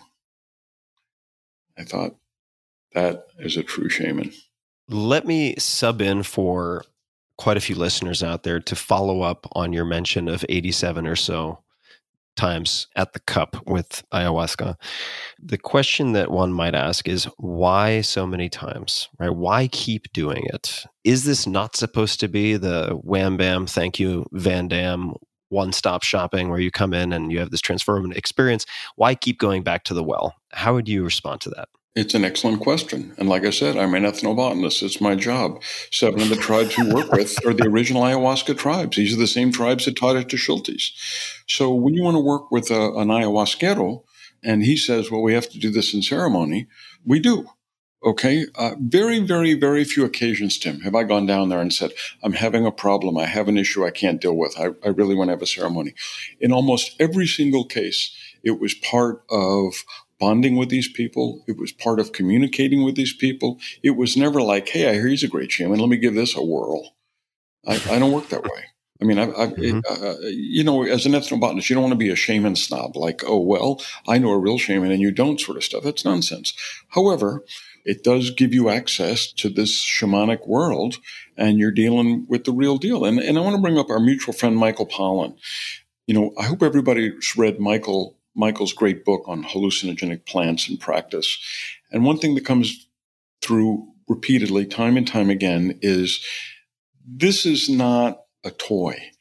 I thought, that is a true shaman. Let me sub in for quite a few listeners out there to follow up on your mention of 87 or so times at the cup with ayahuasca. The question that one might ask is, why so many times, right? Why keep doing it? Is this not supposed to be the wham bam, thank you, Van Damme, one-stop shopping where you come in and you have this transformative experience? Why keep going back to the well? How would you respond to that? It's an excellent question. And like I said, I'm an ethnobotanist. It's my job. 7 of the tribes we work with are the original ayahuasca tribes. These are the same tribes that taught it to Schultes. So when you want to work with an ayahuasquero and he says, well, we have to do this in ceremony, we do. Okay. Very, very, very few occasions, Tim, have I gone down there and said, I'm having a problem. I have an issue I can't deal with. I really want to have a ceremony. In almost every single case, it was part of bonding with these people. It was part of communicating with these people. It was never like, hey, I hear he's a great shaman. Let me give this a whirl. I don't work that way. I mean, as an ethnobotanist, you don't want to be a shaman snob, like, oh, well, I know a real shaman and you don't sort of stuff. That's nonsense. However, it does give you access to this shamanic world and you're dealing with the real deal. And I want to bring up our mutual friend, Michael Pollan. I hope everybody's read Michael's great book on hallucinogenic plants and practice. And one thing that comes through repeatedly, time and time again, is this is not a toy.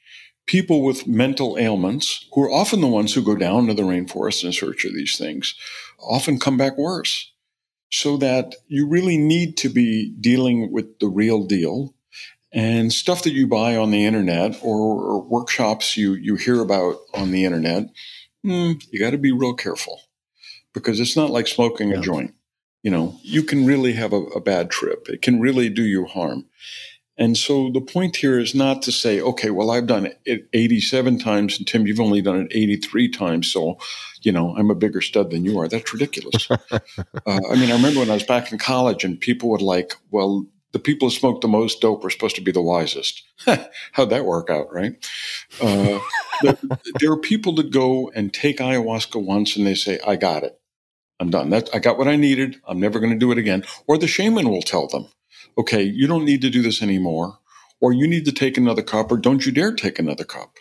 people with mental ailments, who are often the ones who go down to the rainforest in search of these things, often come back worse. So that you really need to be dealing with the real deal, and stuff that you buy on the internet or workshops you hear about on the internet. You got to be real careful, because it's not like smoking a joint. You can really have a bad trip. It can really do you harm. And so the point here is not to say, okay, well, I've done it 87 times, and Tim, you've only done it 83 times, so, I'm a bigger stud than you are. That's ridiculous. I remember when I was back in college and people would well, the people who smoke the most dope are supposed to be the wisest. How'd that work out, right? There are people that go and take ayahuasca once and they say, I got it. I'm done. I got what I needed. I'm never going to do it again. Or the shaman will tell them, okay, you don't need to do this anymore, or you need to take another cup, or don't you dare take another cup.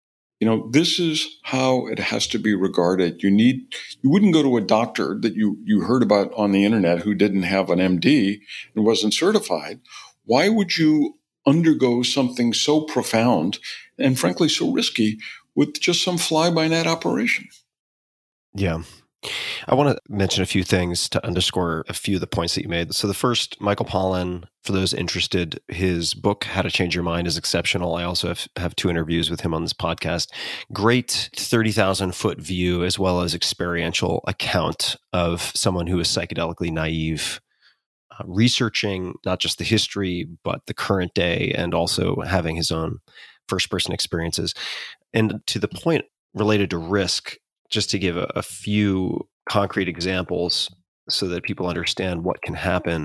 This is how it has to be regarded. You wouldn't go to a doctor that you heard about on the internet who didn't have an MD and wasn't certified. Why would you undergo something so profound and frankly so risky with just some fly-by-night operation? Yeah. I want to mention a few things to underscore a few of the points that you made. So the first, Michael Pollan, for those interested, his book, How to Change Your Mind, is exceptional. I also have 2 interviews with him on this podcast. Great 30,000-foot view as well as experiential account of someone who is psychedelically naive, researching not just the history, but the current day, and also having his own first-person experiences. And to the point related to risk, just to give a few concrete examples so that people understand what can happen.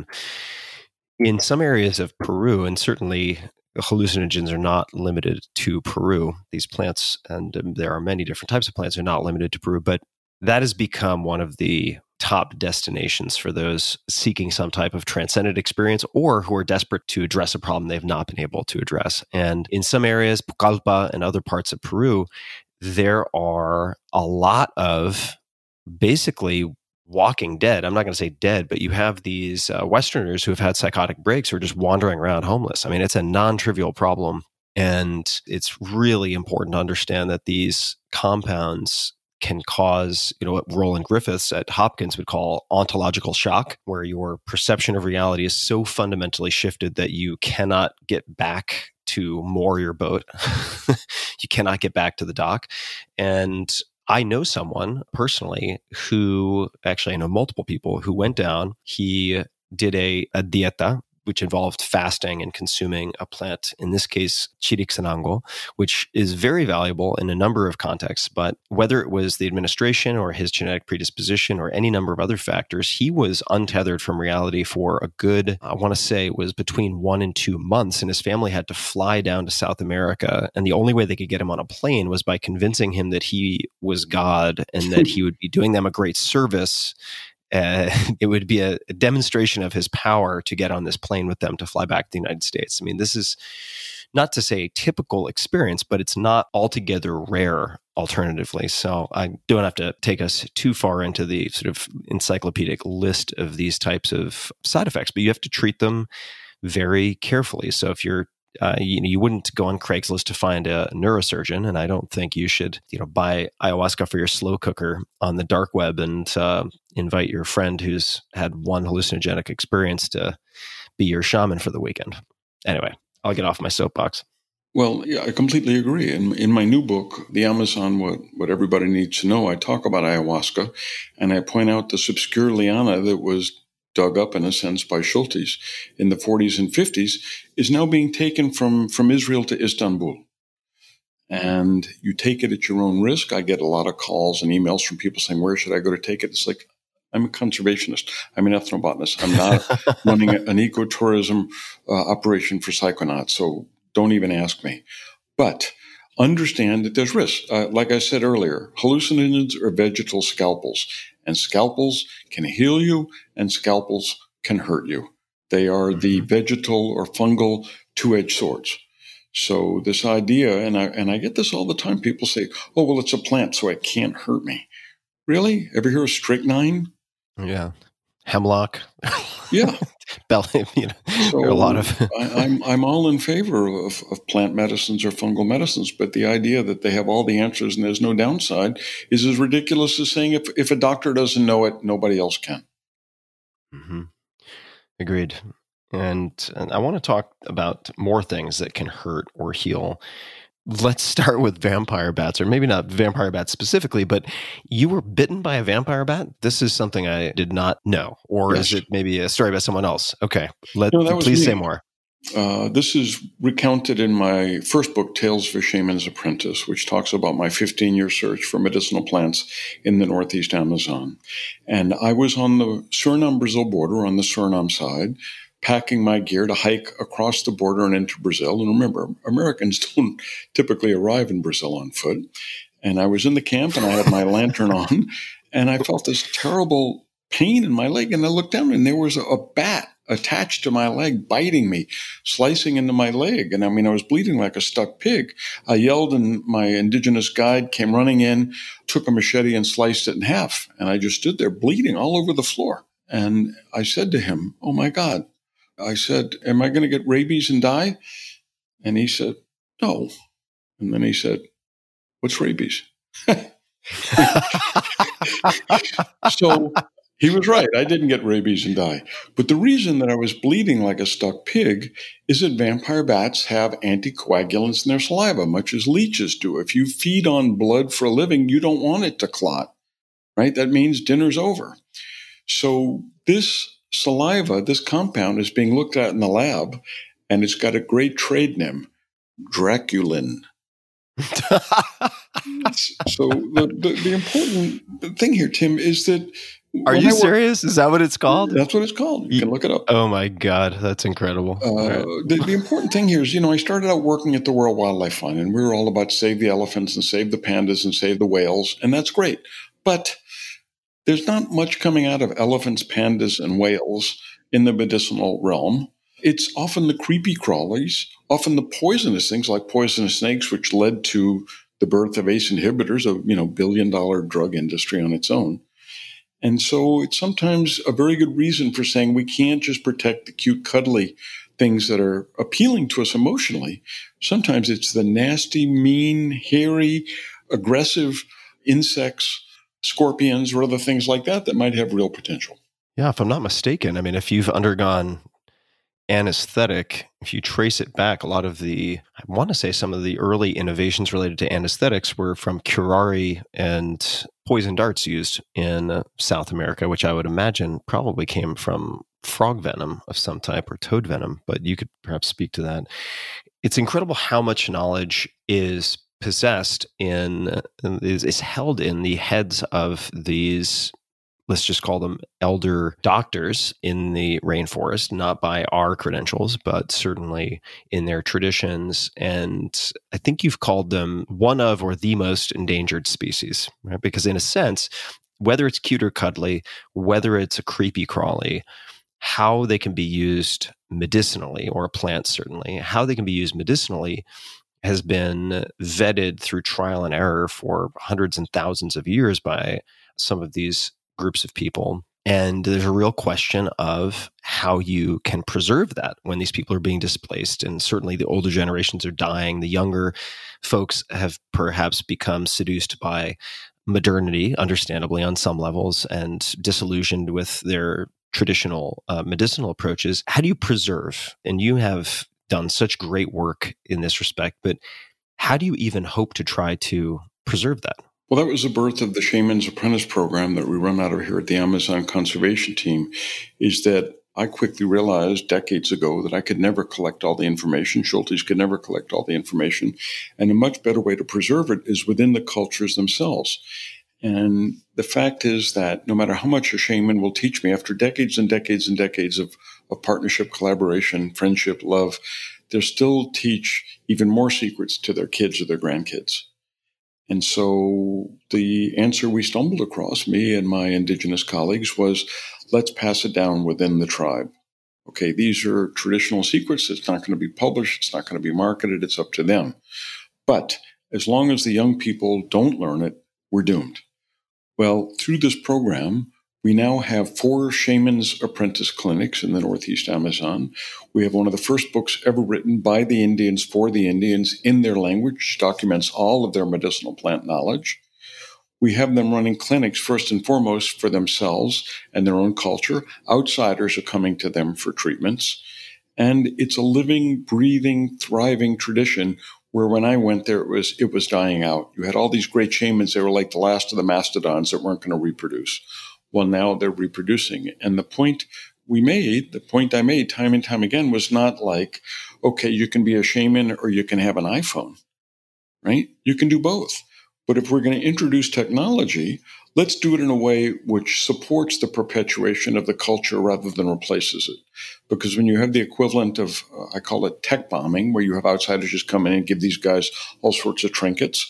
In some areas of Peru, and certainly hallucinogens are not limited to Peru, these plants, and there are many different types of plants, are not limited to Peru, but that has become one of the top destinations for those seeking some type of transcendent experience or who are desperate to address a problem they've not been able to address. And in some areas, Pucallpa and other parts of Peru, there are a lot of basically walking dead. I'm not going to say dead, but you have these Westerners who have had psychotic breaks who are just wandering around homeless. I mean, it's a non-trivial problem. And it's really important to understand that these compounds can cause, what Roland Griffiths at Hopkins would call ontological shock, where your perception of reality is so fundamentally shifted that you cannot get back to moor your boat. You cannot get back to the dock. And I know someone personally who, actually I know multiple people who went down. He did a dieta, which involved fasting and consuming a plant, in this case, Chiricsanango, which is very valuable in a number of contexts. But whether it was the administration or his genetic predisposition or any number of other factors, he was untethered from reality for a good, I want to say it was between 1 and 2 months. And his family had to fly down to South America. And the only way they could get him on a plane was by convincing him that he was God and that he would be doing them a great service. It would be a demonstration of his power to get on this plane with them to fly back to the United States. I mean, this is not to say a typical experience, but it's not altogether rare alternatively. So I don't have to take us too far into the sort of encyclopedic list of these types of side effects, but you have to treat them very carefully. So if you're you wouldn't go on Craigslist to find a neurosurgeon, and I don't think you should, buy ayahuasca for your slow cooker on the dark web and invite your friend who's had one hallucinogenic experience to be your shaman for the weekend. Anyway, I'll get off my soapbox. Well, yeah, I completely agree. In my new book, The Amazon, What Everybody Needs to Know, I talk about ayahuasca, and I point out this obscure liana that was dug up, in a sense, by Schultes in the 40s and 50s, is now being taken from Israel to Istanbul. And you take it at your own risk. I get a lot of calls and emails from people saying, where should I go to take it? It's like, I'm a conservationist. I'm an ethnobotanist. I'm not running an ecotourism operation for psychonauts, so don't even ask me. But understand that there's risk. Like I said earlier, hallucinogens are vegetal scalpels. And scalpels can heal you, and scalpels can hurt you. They are the vegetal or fungal two-edged swords. So this idea, and I get this all the time, people say, oh, well, it's a plant, so it can't hurt me. Really? Ever hear of strychnine? Yeah. hemlock. Yeah. Belly, So there are a lot of. I'm all in favor of plant medicines or fungal medicines, but the idea that they have all the answers and there's no downside is as ridiculous as saying if a doctor doesn't know it, nobody else can. Mm-hmm. Agreed. And I want to talk about more things that can hurt or heal. Let's start with vampire bats, or maybe not vampire bats specifically, but you were bitten by a vampire bat? This is something I did not know. Or Yes. is it maybe a story by someone else? Okay. No, that was Please me. say more. This is recounted in my first book, Tales of a Shaman's Apprentice, which talks about my 15-year search for medicinal plants in the Northeast Amazon. And I was on the Suriname-Brazil border on the Suriname side, packing my gear to hike across the border and into Brazil. And remember, Americans don't typically arrive in Brazil on foot. And I was in the camp and I had my lantern on and I felt this terrible pain in my leg. And I looked down and there was a bat attached to my leg, biting me, slicing into my leg. And I was bleeding like a stuck pig. I yelled and my indigenous guide came running in, took a machete and sliced it in half. And I just stood there bleeding all over the floor. And I said to him, "Oh my God." I said, "Am I going to get rabies and die?" And he said, "No." And then he said, "What's rabies?" So he was right. I didn't get rabies and die. But the reason that I was bleeding like a stuck pig is that vampire bats have anticoagulants in their saliva, much as leeches do. If you feed on blood for a living, you don't want it to clot, right? That means dinner's over. So this saliva, this compound, is being looked at in the lab, and it's got a great trade name, Draculin. So the important thing here, Tim, is that... Are you serious? Is that what it's called? That's what it's called. You can look it up. Oh my God, that's incredible. The important thing here is, I started out working at the World Wildlife Fund, and we were all about save the elephants and save the pandas and save the whales, and that's great. But there's not much coming out of elephants, pandas, and whales in the medicinal realm. It's often the creepy crawlies, often the poisonous things like poisonous snakes, which led to the birth of ACE inhibitors, a billion-dollar drug industry on its own. And so it's sometimes a very good reason for saying we can't just protect the cute, cuddly things that are appealing to us emotionally. Sometimes it's the nasty, mean, hairy, aggressive insects, scorpions, or other things like that might have real potential. Yeah, if I'm not mistaken, if you've undergone anesthetic, if you trace it back, I want to say some of the early innovations related to anesthetics were from curare and poison darts used in South America, which I would imagine probably came from frog venom of some type or toad venom, but you could perhaps speak to that. It's incredible how much knowledge is possessed is held in the heads of these, let's just call them elder doctors in the rainforest, not by our credentials, but certainly in their traditions. And I think you've called them one of or the most endangered species, right? Because in a sense, whether it's cute or cuddly, whether it's a creepy crawly, how they can be used medicinally, or a plant certainly, how they can be used medicinally has been vetted through trial and error for hundreds and thousands of years by some of these groups of people. And there's a real question of how you can preserve that when these people are being displaced. And certainly the older generations are dying. The younger folks have perhaps become seduced by modernity, understandably on some levels, and disillusioned with their traditional medicinal approaches. How do you preserve? And you have done such great work in this respect, but how do you even hope to try to preserve that? Well, that was the birth of the Shaman's Apprentice program that we run out of here at the Amazon Conservation Team, is that I quickly realized decades ago that I could never collect all the information. Schultes could never collect all the information. And a much better way to preserve it is within the cultures themselves. And the fact is that no matter how much a shaman will teach me, after decades and decades and decades of partnership, collaboration, friendship, love, they'll still teach even more secrets to their kids or their grandkids. And so the answer we stumbled across, me and my indigenous colleagues, was let's pass it down within the tribe. Okay, these are traditional secrets. It's not going to be published. It's not going to be marketed. It's up to them. But as long as the young people don't learn it, we're doomed. Well, through this program, We now have 4 Shaman's Apprentice clinics in the Northeast Amazon. We have one of the first books ever written by the Indians for the Indians in their language, which documents all of their medicinal plant knowledge. We have them running clinics first and foremost for themselves and their own culture. Outsiders are coming to them for treatments. And it's a living, breathing, thriving tradition where when I went there, it was dying out. You had all these great shamans. They were like the last of the mastodons that weren't going to reproduce. Well, now they're reproducing. And the point I made time and time again was not like, okay, you can be a shaman or you can have an iPhone, right? You can do both. But if we're going to introduce technology, let's do it in a way which supports the perpetuation of the culture rather than replaces it. Because when you have the equivalent of, I call it tech bombing, where you have outsiders just come in and give these guys all sorts of trinkets,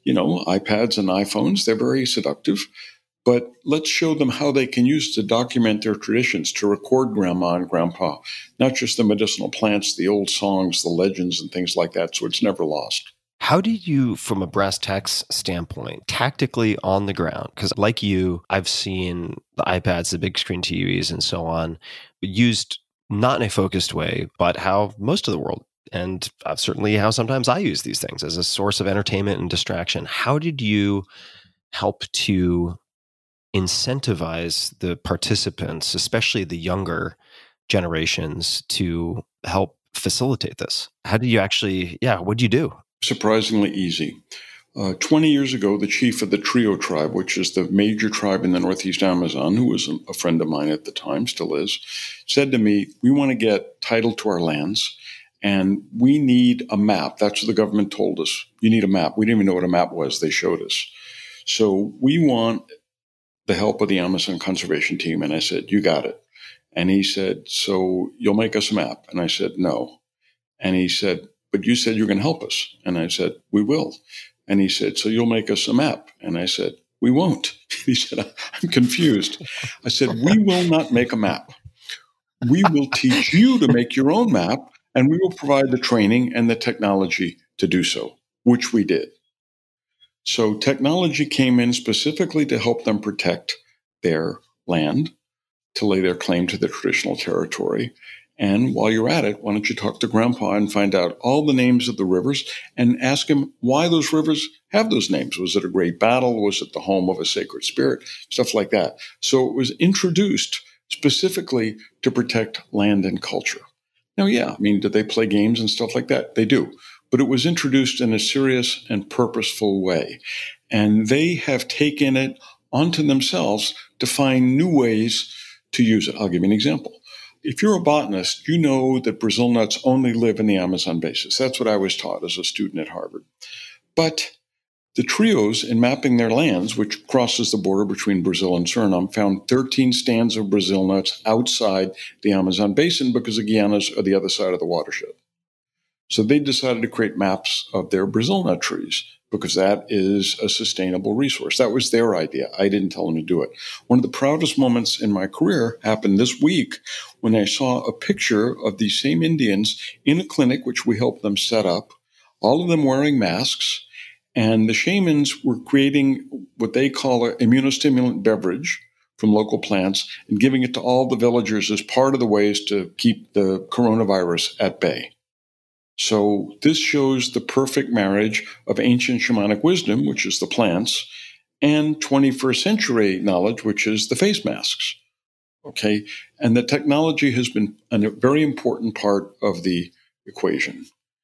iPads and iPhones, they're very seductive. But let's show them how they can use to document their traditions, to record grandma and grandpa, not just the medicinal plants, the old songs, the legends, and things like that, so it's never lost. How did you, from a brass tacks standpoint, tactically on the ground, because like you, I've seen the iPads, the big screen TVs, and so on, used not in a focused way, but how most of the world, and certainly how sometimes I use these things as a source of entertainment and distraction. How did you help to incentivize the participants, especially the younger generations, to help facilitate this? How did you actually, what'd you do? Surprisingly easy. 20 years ago, the chief of the Trio tribe, which is the major tribe in the Northeast Amazon, who was a friend of mine at the time, still is, said to me, we want to get title to our lands, and we need a map. That's what the government told us. You need a map. We didn't even know what a map was. They showed us. So we want the help of the Amazon Conservation Team. And I said, you got it. And he said, so you'll make us a map? And I said, no. And he said, but you said you're going to help us. And I said, we will. And he said, so you'll make us a map? And I said, we won't. He said, I'm confused. I said, we will not make a map. We will teach you to make your own map, and we will provide the training and the technology to do so, which we did. So technology came in specifically to help them protect their land, to lay their claim to the traditional territory. And while you're at it, why don't you talk to Grandpa and find out all the names of the rivers and ask him why those rivers have those names. Was it a great battle? Was it the home of a sacred spirit? Stuff like that. So it was introduced specifically to protect land and culture. Now, did they play games and stuff like that? They do. But it was introduced in a serious and purposeful way. And they have taken it onto themselves to find new ways to use it. I'll give you an example. If you're a botanist, you know that Brazil nuts only live in the Amazon basin. That's what I was taught as a student at Harvard. But the trios, in mapping their lands, which crosses the border between Brazil and Suriname, found 13 stands of Brazil nuts outside the Amazon basin because the Guianas are the other side of the watershed. So they decided to create maps of their Brazil nut trees because that is a sustainable resource. That was their idea. I didn't tell them to do it. One of the proudest moments in my career happened this week when I saw a picture of these same Indians in a clinic, which we helped them set up, all of them wearing masks, and the shamans were creating what they call an immunostimulant beverage from local plants and giving it to all the villagers as part of the ways to keep the coronavirus at bay. So this shows the perfect marriage of ancient shamanic wisdom, which is the plants, and 21st century knowledge, which is the face masks. Okay. And the technology has been a very important part of the equation.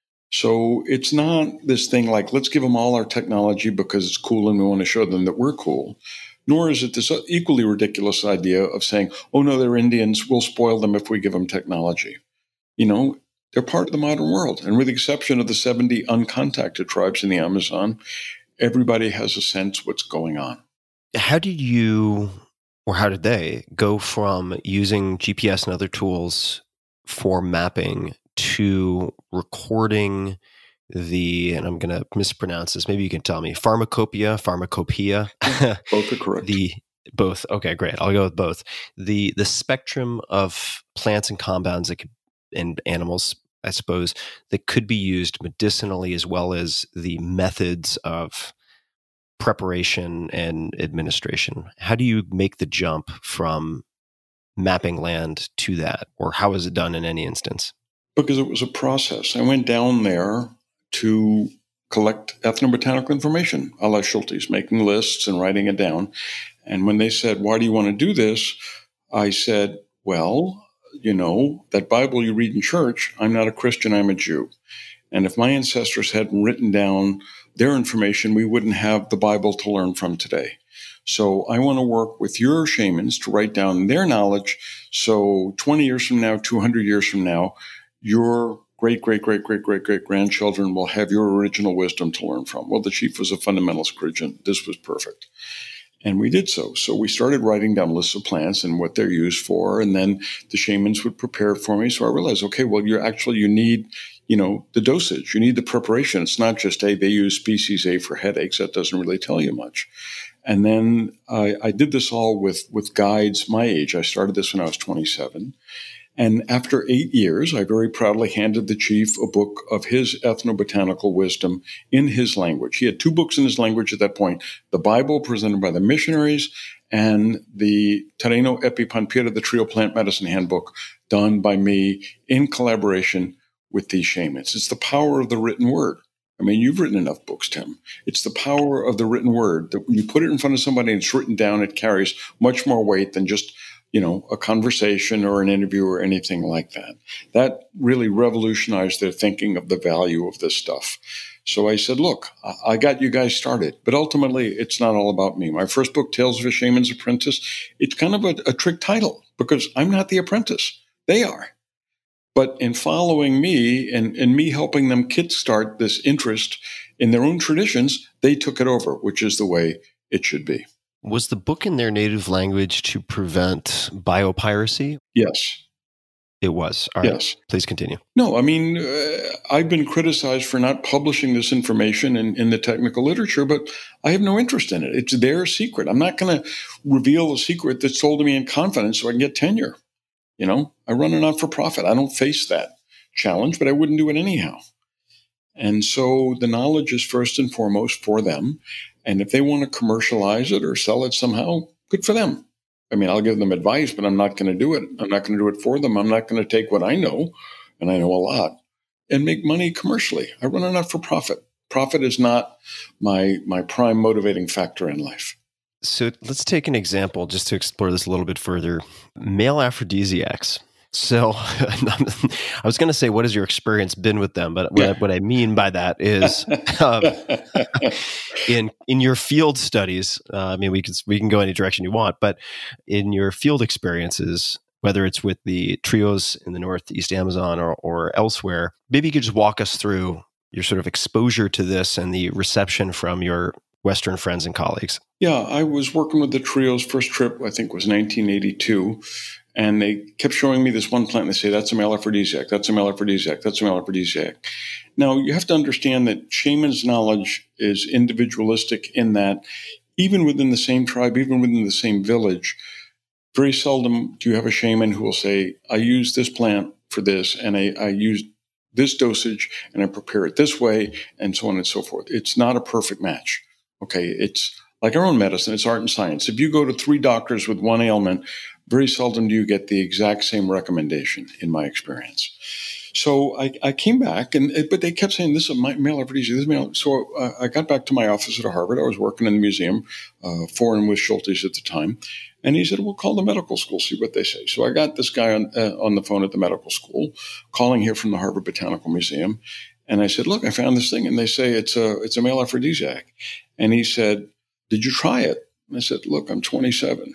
So it's not this thing like, let's give them all our technology because it's cool and we want to show them that we're cool. Nor is it this equally ridiculous idea of saying, oh no, they're Indians, we'll spoil them if we give them technology. They're part of the modern world. And with the exception of the 70 uncontacted tribes in the Amazon, everybody has a sense what's going on. How did you, or how did they, go from using GPS and other tools for mapping to recording and I'm going to mispronounce this, maybe you can tell me, pharmacopoeia? Both are correct. Both. Okay, great. I'll go with both. The spectrum of plants and compounds and animals, I suppose, that could be used medicinally, as well as the methods of preparation and administration? How do you make the jump from mapping land to that? Or how is it done in any instance? Because it was a process. I went down there to collect ethnobotanical information, a la Schultes, making lists and writing it down. And when they said, why do you want to do this? I said, well, you know, that Bible you read in church, I'm not a Christian, I'm a Jew. And if my ancestors hadn't written down their information, we wouldn't have the Bible to learn from today. So I want to work with your shamans to write down their knowledge. So 20 years from now, 200 years from now, your great-great-great-great-great-great-grandchildren will have your original wisdom to learn from. Well, the chief was a fundamentalist Christian. This was perfect. And we did so. So we started writing down lists of plants and what they're used for. And then the shamans would prepare it for me. So I realized, okay, well, you need, the dosage. You need the preparation. It's not just, hey, they use species A for headaches. That doesn't really tell you much. And then I did this all with guides my age. I started this when I was 27. And after 8 years, I very proudly handed the chief a book of his ethnobotanical wisdom in his language. He had 2 books in his language at that point, the Bible presented by the missionaries and the Terreno Epipanpira, the Trio Plant Medicine Handbook, done by me in collaboration with these shamans. It's the power of the written word. I mean, you've written enough books, Tim. It's the power of the written word that when you put it in front of somebody and it's written down, it carries much more weight than just a conversation or an interview or anything like that. That really revolutionized their thinking of the value of this stuff. So I said, look, I got you guys started, but ultimately it's not all about me. My first book, Tales of a Shaman's Apprentice, it's kind of a trick title because I'm not the apprentice. They are. But in following me and me helping them kickstart this interest in their own traditions, they took it over, which is the way it should be. Was the book in their native language to prevent biopiracy? Yes. It was. All right. Yes. Please continue. No, I mean, I've been criticized for not publishing this information in the technical literature, but I have no interest in it. It's their secret. I'm not going to reveal a secret that's told to me in confidence so I can get tenure. I run a not-for-profit. I don't face that challenge, but I wouldn't do it anyhow. And so the knowledge is first and foremost for them. And if they want to commercialize it or sell it somehow, good for them. I mean, I'll give them advice, but I'm not going to do it. I'm not going to do it for them. I'm not going to take what I know, and I know a lot, and make money commercially. I run a not-for-profit. Profit is not my prime motivating factor in life. So let's take an example just to explore this a little bit further. Male aphrodisiacs. So I was going to say, what has your experience been with them? But what I mean by that is in your field studies, I mean, we can go any direction you want, but in your field experiences, whether it's with the trios in the Northeast Amazon or elsewhere, maybe you could just walk us through your sort of exposure to this and the reception from your Western friends and colleagues. Yeah, I was working with the trios. First trip, I think, was 1982. And they kept showing me this one plant. And they say, that's a male aphrodisiac. That's a male aphrodisiac. That's a male aphrodisiac. Now, you have to understand that shaman's knowledge is individualistic in that even within the same tribe, even within the same village, very seldom do you have a shaman who will say, I use this plant for this, and I use this dosage, and I prepare it this way, and so on and so forth. It's not a perfect match. Okay, it's like our own medicine. It's art and science. If you go to 3 doctors with one ailment, very seldom do you get the exact same recommendation, in my experience. So I came back, but they kept saying, this is male aphrodisiac, this is male. So I got back to my office at Harvard. I was working in the museum, foreign with Schultes at the time. And he said, well, call the medical school, see what they say. So I got this guy on the phone at the medical school, calling here from the Harvard Botanical Museum. And I said, look, I found this thing. And they say it's a male aphrodisiac. And he said, did you try it? And I said, look, I'm 27.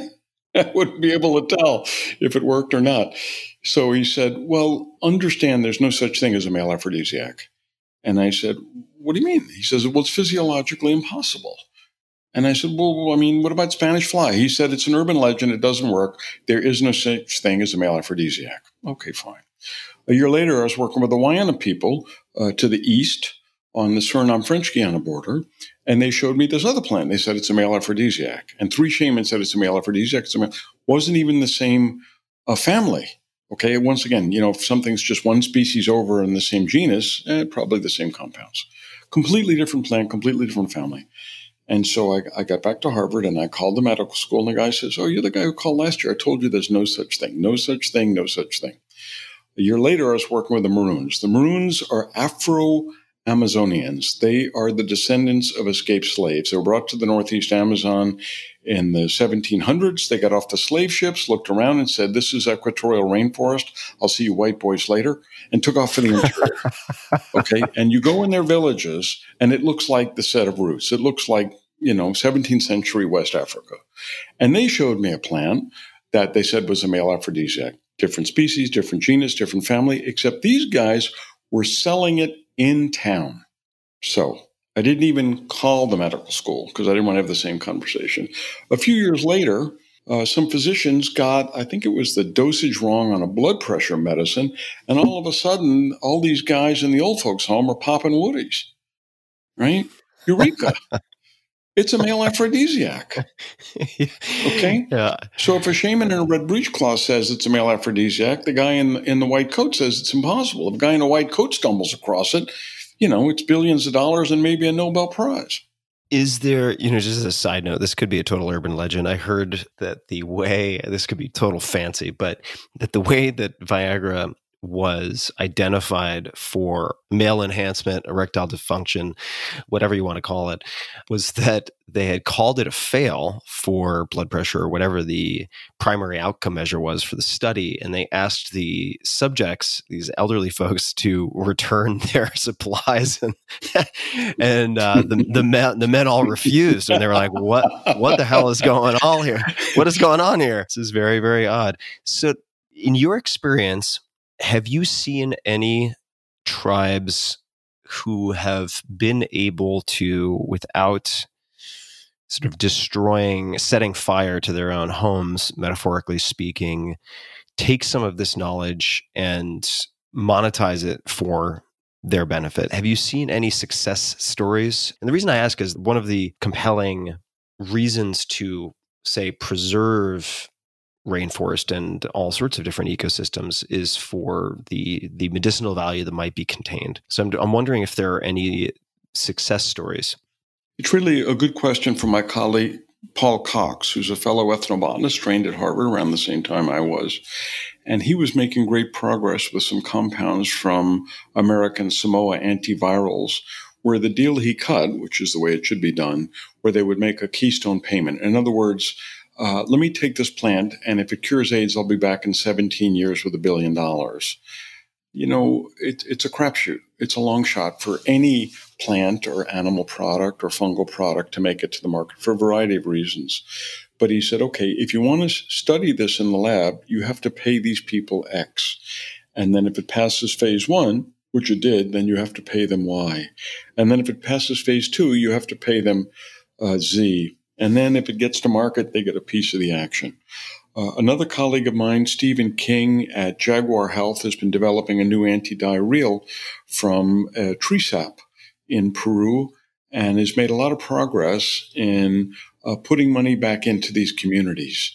I wouldn't be able to tell if it worked or not. So he said, well, understand there's no such thing as a male aphrodisiac. And I said, what do you mean? He says, well, it's physiologically impossible. And I said, well, I mean, what about Spanish fly? He said, it's an urban legend. It doesn't work. There is no such thing as a male aphrodisiac. Okay, fine. A year later, I was working with the Wayana people to the east on the Suriname-French Guiana border, and they showed me this other plant. They said it's a male aphrodisiac. And 3 shamans said it's a male aphrodisiac. Wasn't even the same family. Okay, once again, if something's just one species over in the same genus, probably the same compounds. Completely different plant, completely different family. And so I got back to Harvard and I called the medical school, and the guy says, "Oh, you're the guy who called last year. I told you there's no such thing, no such thing, no such thing." A year later, I was working with the Maroons. The Maroons are Afro-Amazonians. They are the descendants of escaped slaves. They were brought to the Northeast Amazon in the 1700s. They got off the slave ships, looked around and said, "This is equatorial rainforest. I'll see you white boys later," and took off for the interior. Okay. And you go in their villages and it looks like the set of roots. It looks like, 17th century West Africa. And they showed me a plant that they said was a male aphrodisiac. Different species, different genus, different family, except these guys were selling it in town. So I didn't even call the medical school because I didn't want to have the same conversation. A few years later, some physicians got, I think it was the dosage wrong on a blood pressure medicine, and all of a sudden, all these guys in the old folks' home are popping woodies, right? Eureka. It's a male aphrodisiac. Okay? Yeah. So if a shaman in a red breechcloth says it's a male aphrodisiac, the guy in the white coat says it's impossible. If a guy in a white coat stumbles across it, it's billions of dollars and maybe a Nobel Prize. Is there, just as a side note, this could be a total urban legend. I heard that this could be total fancy, but that the way that Viagra was identified for male enhancement, erectile dysfunction, whatever you want to call it, was that they had called it a fail for blood pressure or whatever the primary outcome measure was for the study. And they asked the subjects, these elderly folks, to return their supplies. And the men all refused. And they were like, what the hell is going on here? What is going on here? This is very, very odd. So in your experience, have you seen any tribes who have been able to, without sort of setting fire to their own homes, metaphorically speaking, take some of this knowledge and monetize it for their benefit? Have you seen any success stories? And the reason I ask is one of the compelling reasons to, say, preserve rainforest and all sorts of different ecosystems is for the medicinal value that might be contained. So I'm wondering if there are any success stories. It's really a good question from my colleague, Paul Cox, who's a fellow ethnobotanist trained at Harvard around the same time I was. And he was making great progress with some compounds from American Samoa antivirals, where the deal he cut, which is the way it should be done, where they would make a keystone payment. In other words, let me take this plant, and if it cures AIDS, I'll be back in 17 years with $1 billion. It's a crapshoot. It's a long shot for any plant or animal product or fungal product to make it to the market for a variety of reasons. But he said, okay, if you want to study this in the lab, you have to pay these people X. And then if it passes phase 1, which it did, then you have to pay them Y. And then if it passes phase 2, you have to pay them Z. And then if it gets to market, they get a piece of the action. Another colleague of mine, Stephen King at Jaguar Health, has been developing a new antidiarrheal from tree sap in Peru and has made a lot of progress in putting money back into these communities.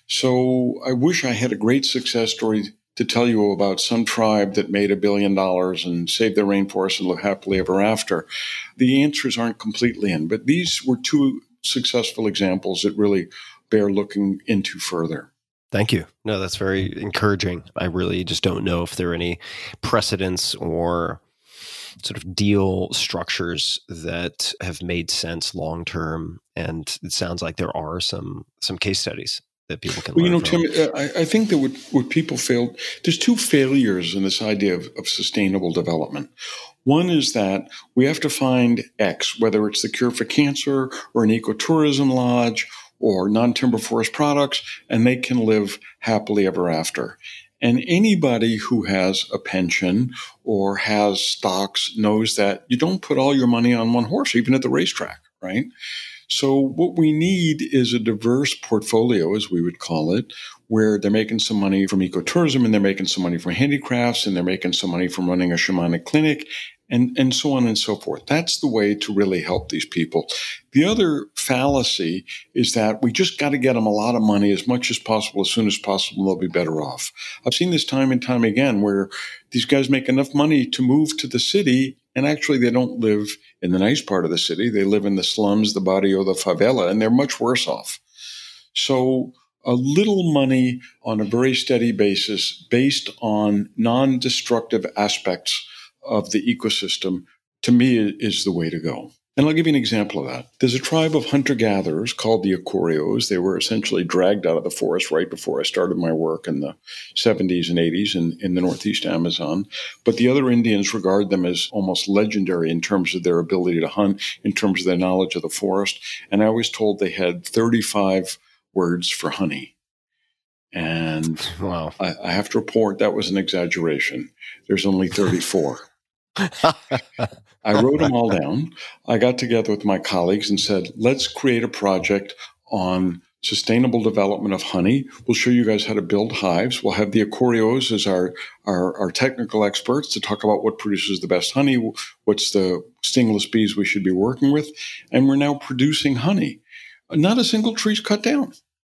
So I wish I had a great success story to tell you about some tribe that made $1 billion and saved their rainforest and lived happily ever after. The answers aren't completely in, but these were two successful examples that really bear looking into further. Thank you. No, that's very encouraging. I really just don't know if there are any precedents or sort of deal structures that have made sense long term. And it sounds like there are some case studies that people can learn from. Tim, I think that what people failed, there's two failures in this idea of sustainable development. One is that we have to find X, whether it's the cure for cancer or an ecotourism lodge or non-timber forest products, and they can live happily ever after. And anybody who has a pension or has stocks knows that you don't put all your money on one horse, even at the racetrack, right? So what we need is a diverse portfolio, as we would call it, where they're making some money from ecotourism and they're making some money from handicrafts and they're making some money from running a shamanic clinic and so on and so forth. That's the way to really help these people. The other fallacy is that we just got to get them a lot of money as much as possible, as soon as possible, they'll be better off. I've seen this time and time again where these guys make enough money to move to the city And actually, they don't live in the nice part of the city. They live in the slums, the barrio, the favela, and they're much worse off. So a little money on a very steady basis based on non-destructive aspects of the ecosystem, to me, is the way to go. And I'll give you an example of that. There's a tribe of hunter-gatherers called the Icorios. They were essentially dragged out of the forest right before I started my work in the 70s and 80s in the Northeast Amazon. But the other Indians regard them as almost legendary in terms of their ability to hunt, in terms of their knowledge of the forest. And I was told they had 35 words for honey. And Wow. I have to report that was an exaggeration. There's only 34. I wrote them all down. I got together with my colleagues and said, let's create a project on sustainable development of honey. We'll show you guys how to build hives. We'll have the Icorios as our technical experts to talk about what produces the best honey, what's the stingless bees we should be working with. And we're now producing honey. Not a single tree's cut down.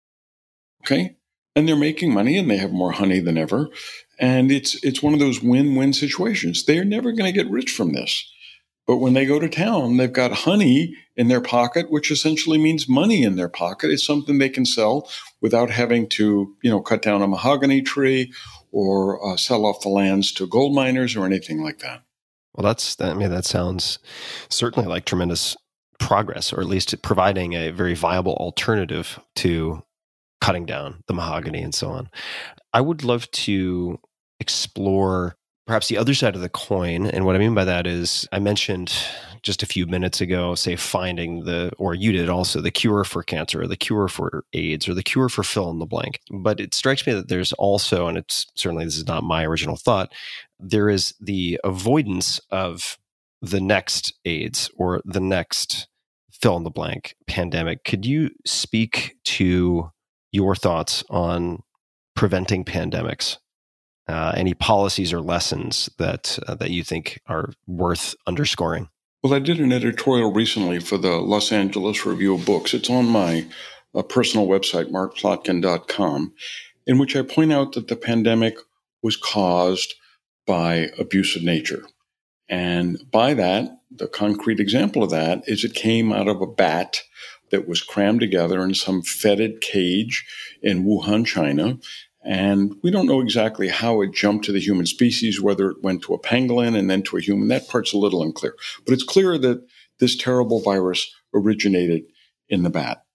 Okay? And they're making money and they have more honey than ever. And it's one of those win-win situations. They're never going to get rich from this. But when they go to town, they've got honey in their pocket, which essentially means money in their pocket. It's something they can sell without having to, cut down a mahogany tree or sell off the lands to gold miners or anything like that. Well, that sounds certainly like tremendous progress, or at least providing a very viable alternative to cutting down the mahogany and so on. I would love to explore perhaps the other side of the coin. And what I mean by that is, I mentioned just a few minutes ago, say finding or you did also, the cure for cancer, or the cure for AIDS, or the cure for fill in the blank. But it strikes me that there's also, and it's certainly, this is not my original thought, there is the avoidance of the next AIDS or the next fill in the blank pandemic. Could you speak to your thoughts on preventing pandemics? Any policies or lessons that you think are worth underscoring? Well, I did an editorial recently for the Los Angeles Review of Books. It's on my personal website, markplotkin.com, in which I point out that the pandemic was caused by abuse of nature. And by that, the concrete example of that is it came out of a bat that was crammed together in some fetid cage in Wuhan, China. And we don't know exactly how it jumped to the human species, whether it went to a pangolin and then to a human. That part's a little unclear. But it's clear that this terrible virus originated in the bat.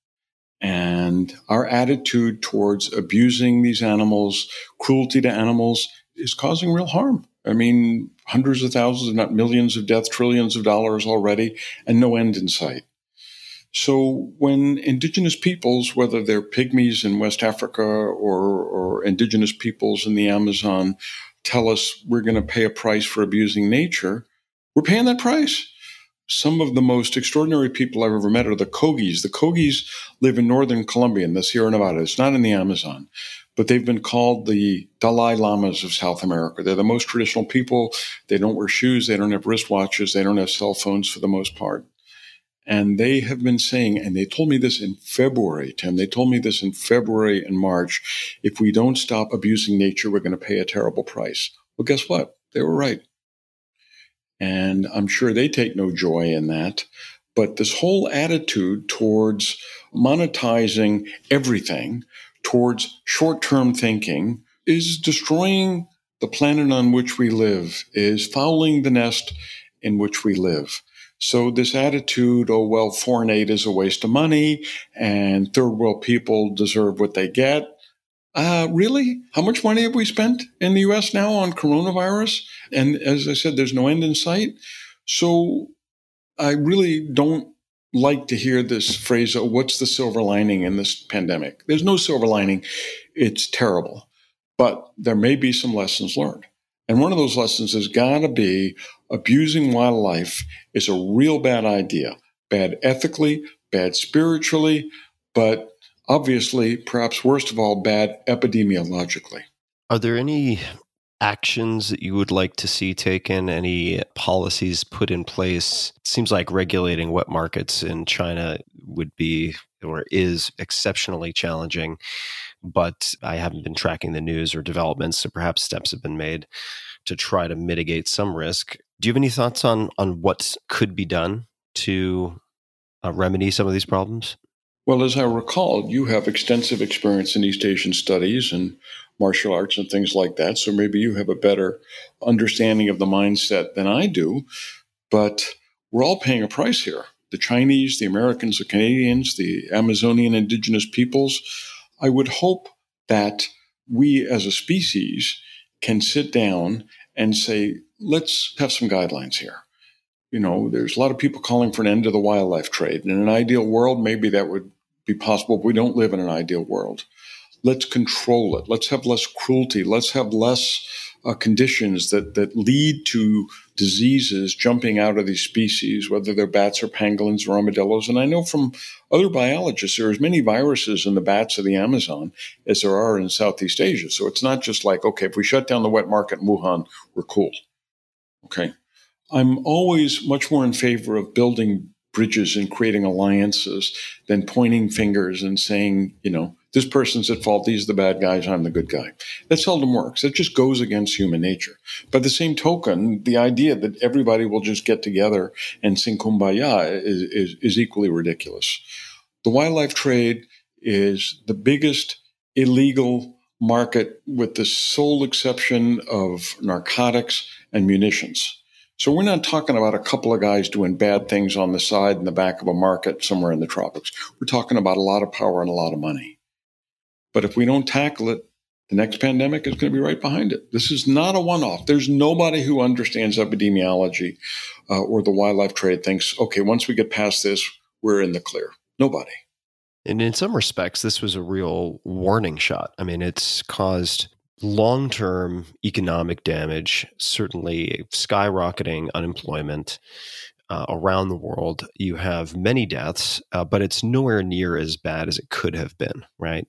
And our attitude towards abusing these animals, cruelty to animals, is causing real harm. I mean, hundreds of thousands, if not millions of deaths, trillions of dollars already, and no end in sight. So when indigenous peoples, whether they're pygmies in West Africa or indigenous peoples in the Amazon, tell us we're going to pay a price for abusing nature, we're paying that price. Some of the most extraordinary people I've ever met are the Kogis. The Kogis live in northern Colombia in the Sierra Nevada. It's not in the Amazon, but they've been called the Dalai Lamas of South America. They're the most traditional people. They don't wear shoes. They don't have wristwatches. They don't have cell phones for the most part. And they have been saying, and they told me this in February, Tim, they told me this in February and March, if we don't stop abusing nature, we're going to pay a terrible price. Well, guess what? They were right. And I'm sure they take no joy in that. But this whole attitude towards monetizing everything, towards short-term thinking, is destroying the planet on which we live, is fouling the nest in which we live. So this attitude, foreign aid is a waste of money and third world people deserve what they get. Really? How much money have we spent in the U.S. now on coronavirus? And as I said, there's no end in sight. So I really don't like to hear this phrase, what's the silver lining in this pandemic? There's no silver lining. It's terrible. But there may be some lessons learned. And one of those lessons has got to be abusing wildlife is a real bad idea. Bad ethically, bad spiritually, but obviously, perhaps worst of all, bad epidemiologically. Are there any actions that you would like to see taken, any policies put in place? It seems like regulating wet markets in China would be or is exceptionally challenging, but I haven't been tracking the news or developments, so perhaps steps have been made to try to mitigate some risk. Do you have any thoughts on what could be done to remedy some of these problems? Well, as I recall, you have extensive experience in East Asian studies and martial arts and things like that. So maybe you have a better understanding of the mindset than I do. But we're all paying a price here. The Chinese, the Americans, the Canadians, the Amazonian indigenous peoples. I would hope that we as a species can sit down and say, let's have some guidelines here. You know, there's a lot of people calling for an end to the wildlife trade. In an ideal world, maybe that would be possible, but we don't live in an ideal world. Let's control it. Let's have less cruelty. Let's have less conditions that lead to diseases jumping out of these species, whether they're bats or pangolins or armadillos. And I know from other biologists, there are as many viruses in the bats of the Amazon as there are in Southeast Asia. So it's not just like, okay, if we shut down the wet market in Wuhan, we're cool. Okay. I'm always much more in favor of building bridges and creating alliances than pointing fingers and saying, you know, this person's at fault, these are the bad guys, I'm the good guy. That seldom works. It just goes against human nature. By the same token, the idea that everybody will just get together and sing Kumbaya is equally ridiculous. The wildlife trade is the biggest illegal market with the sole exception of narcotics and munitions. So we're not talking about a couple of guys doing bad things on the side in the back of a market somewhere in the tropics. We're talking about a lot of power and a lot of money. But if we don't tackle it, the next pandemic is going to be right behind it. This is not a one-off. There's nobody who understands epidemiology or the wildlife trade thinks, okay, once we get past this, we're in the clear. Nobody. And in some respects, this was a real warning shot. I mean, it's caused long-term economic damage, certainly skyrocketing unemployment around the world. You have many deaths, but it's nowhere near as bad as it could have been, right?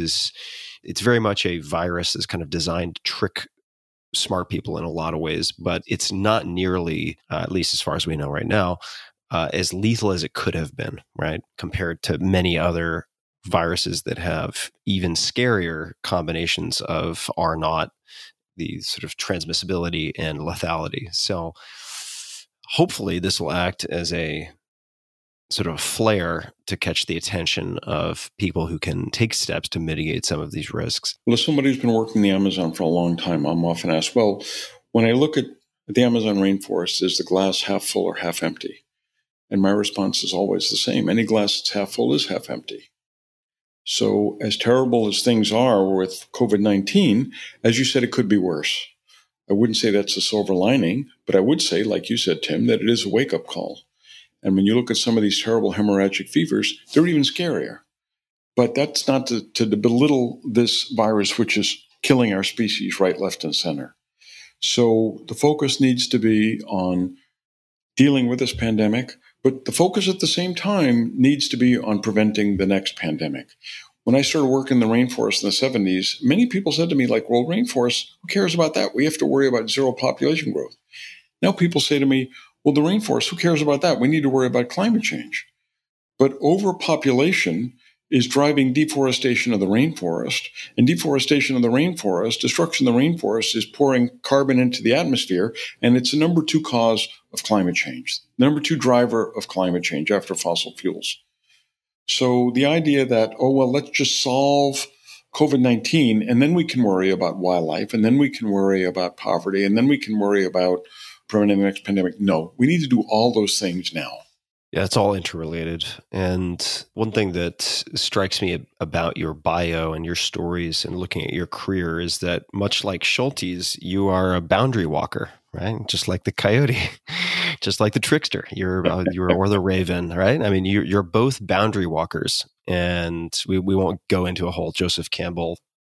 It's very much a virus that's kind of designed to trick smart people in a lot of ways, but it's not nearly, at least as far as we know right now, as lethal as it could have been, right? Compared to many other viruses that have even scarier combinations of R naught, the sort of transmissibility and lethality. So hopefully this will act as a sort of flare to catch the attention of people who can take steps to mitigate some of these risks. Well, as somebody who's been working in the Amazon for a long time, I'm often asked, well, when I look at the Amazon rainforest, is the glass half full or half empty? And my response is always the same. Any glass that's half full is half empty. So as terrible as things are with COVID-19, as you said, it could be worse. I wouldn't say that's a silver lining, but I would say, like you said, Tim, that it is a wake-up call. And when you look at some of these terrible hemorrhagic fevers, they're even scarier. But that's not to belittle this virus, which is killing our species right, left, and center. So the focus needs to be on dealing with this pandemic, but the focus at the same time needs to be on preventing the next pandemic. When I started working in the rainforest in the 70s, many people said to me, like, well, rainforest, who cares about that? We have to worry about zero population growth. Now people say to me, well, the rainforest, who cares about that? We need to worry about climate change. But overpopulation is driving deforestation of the rainforest. And deforestation of the rainforest, destruction of the rainforest, is pouring carbon into the atmosphere. And it's the number 2 cause of climate change, the number 2 driver of climate change after fossil fuels. So the idea that, oh, well, let's just solve COVID-19 and then we can worry about wildlife and then we can worry about poverty and then we can worry about preventing the next pandemic. No, we need to do all those things now. Yeah, it's all interrelated. And one thing that strikes me about your bio and your stories and looking at your career is that much like Schultes, you are a boundary walker, right? Just like the coyote, just like the trickster, or the raven, right? I mean, you're both boundary walkers, and we won't go into a whole Joseph Campbell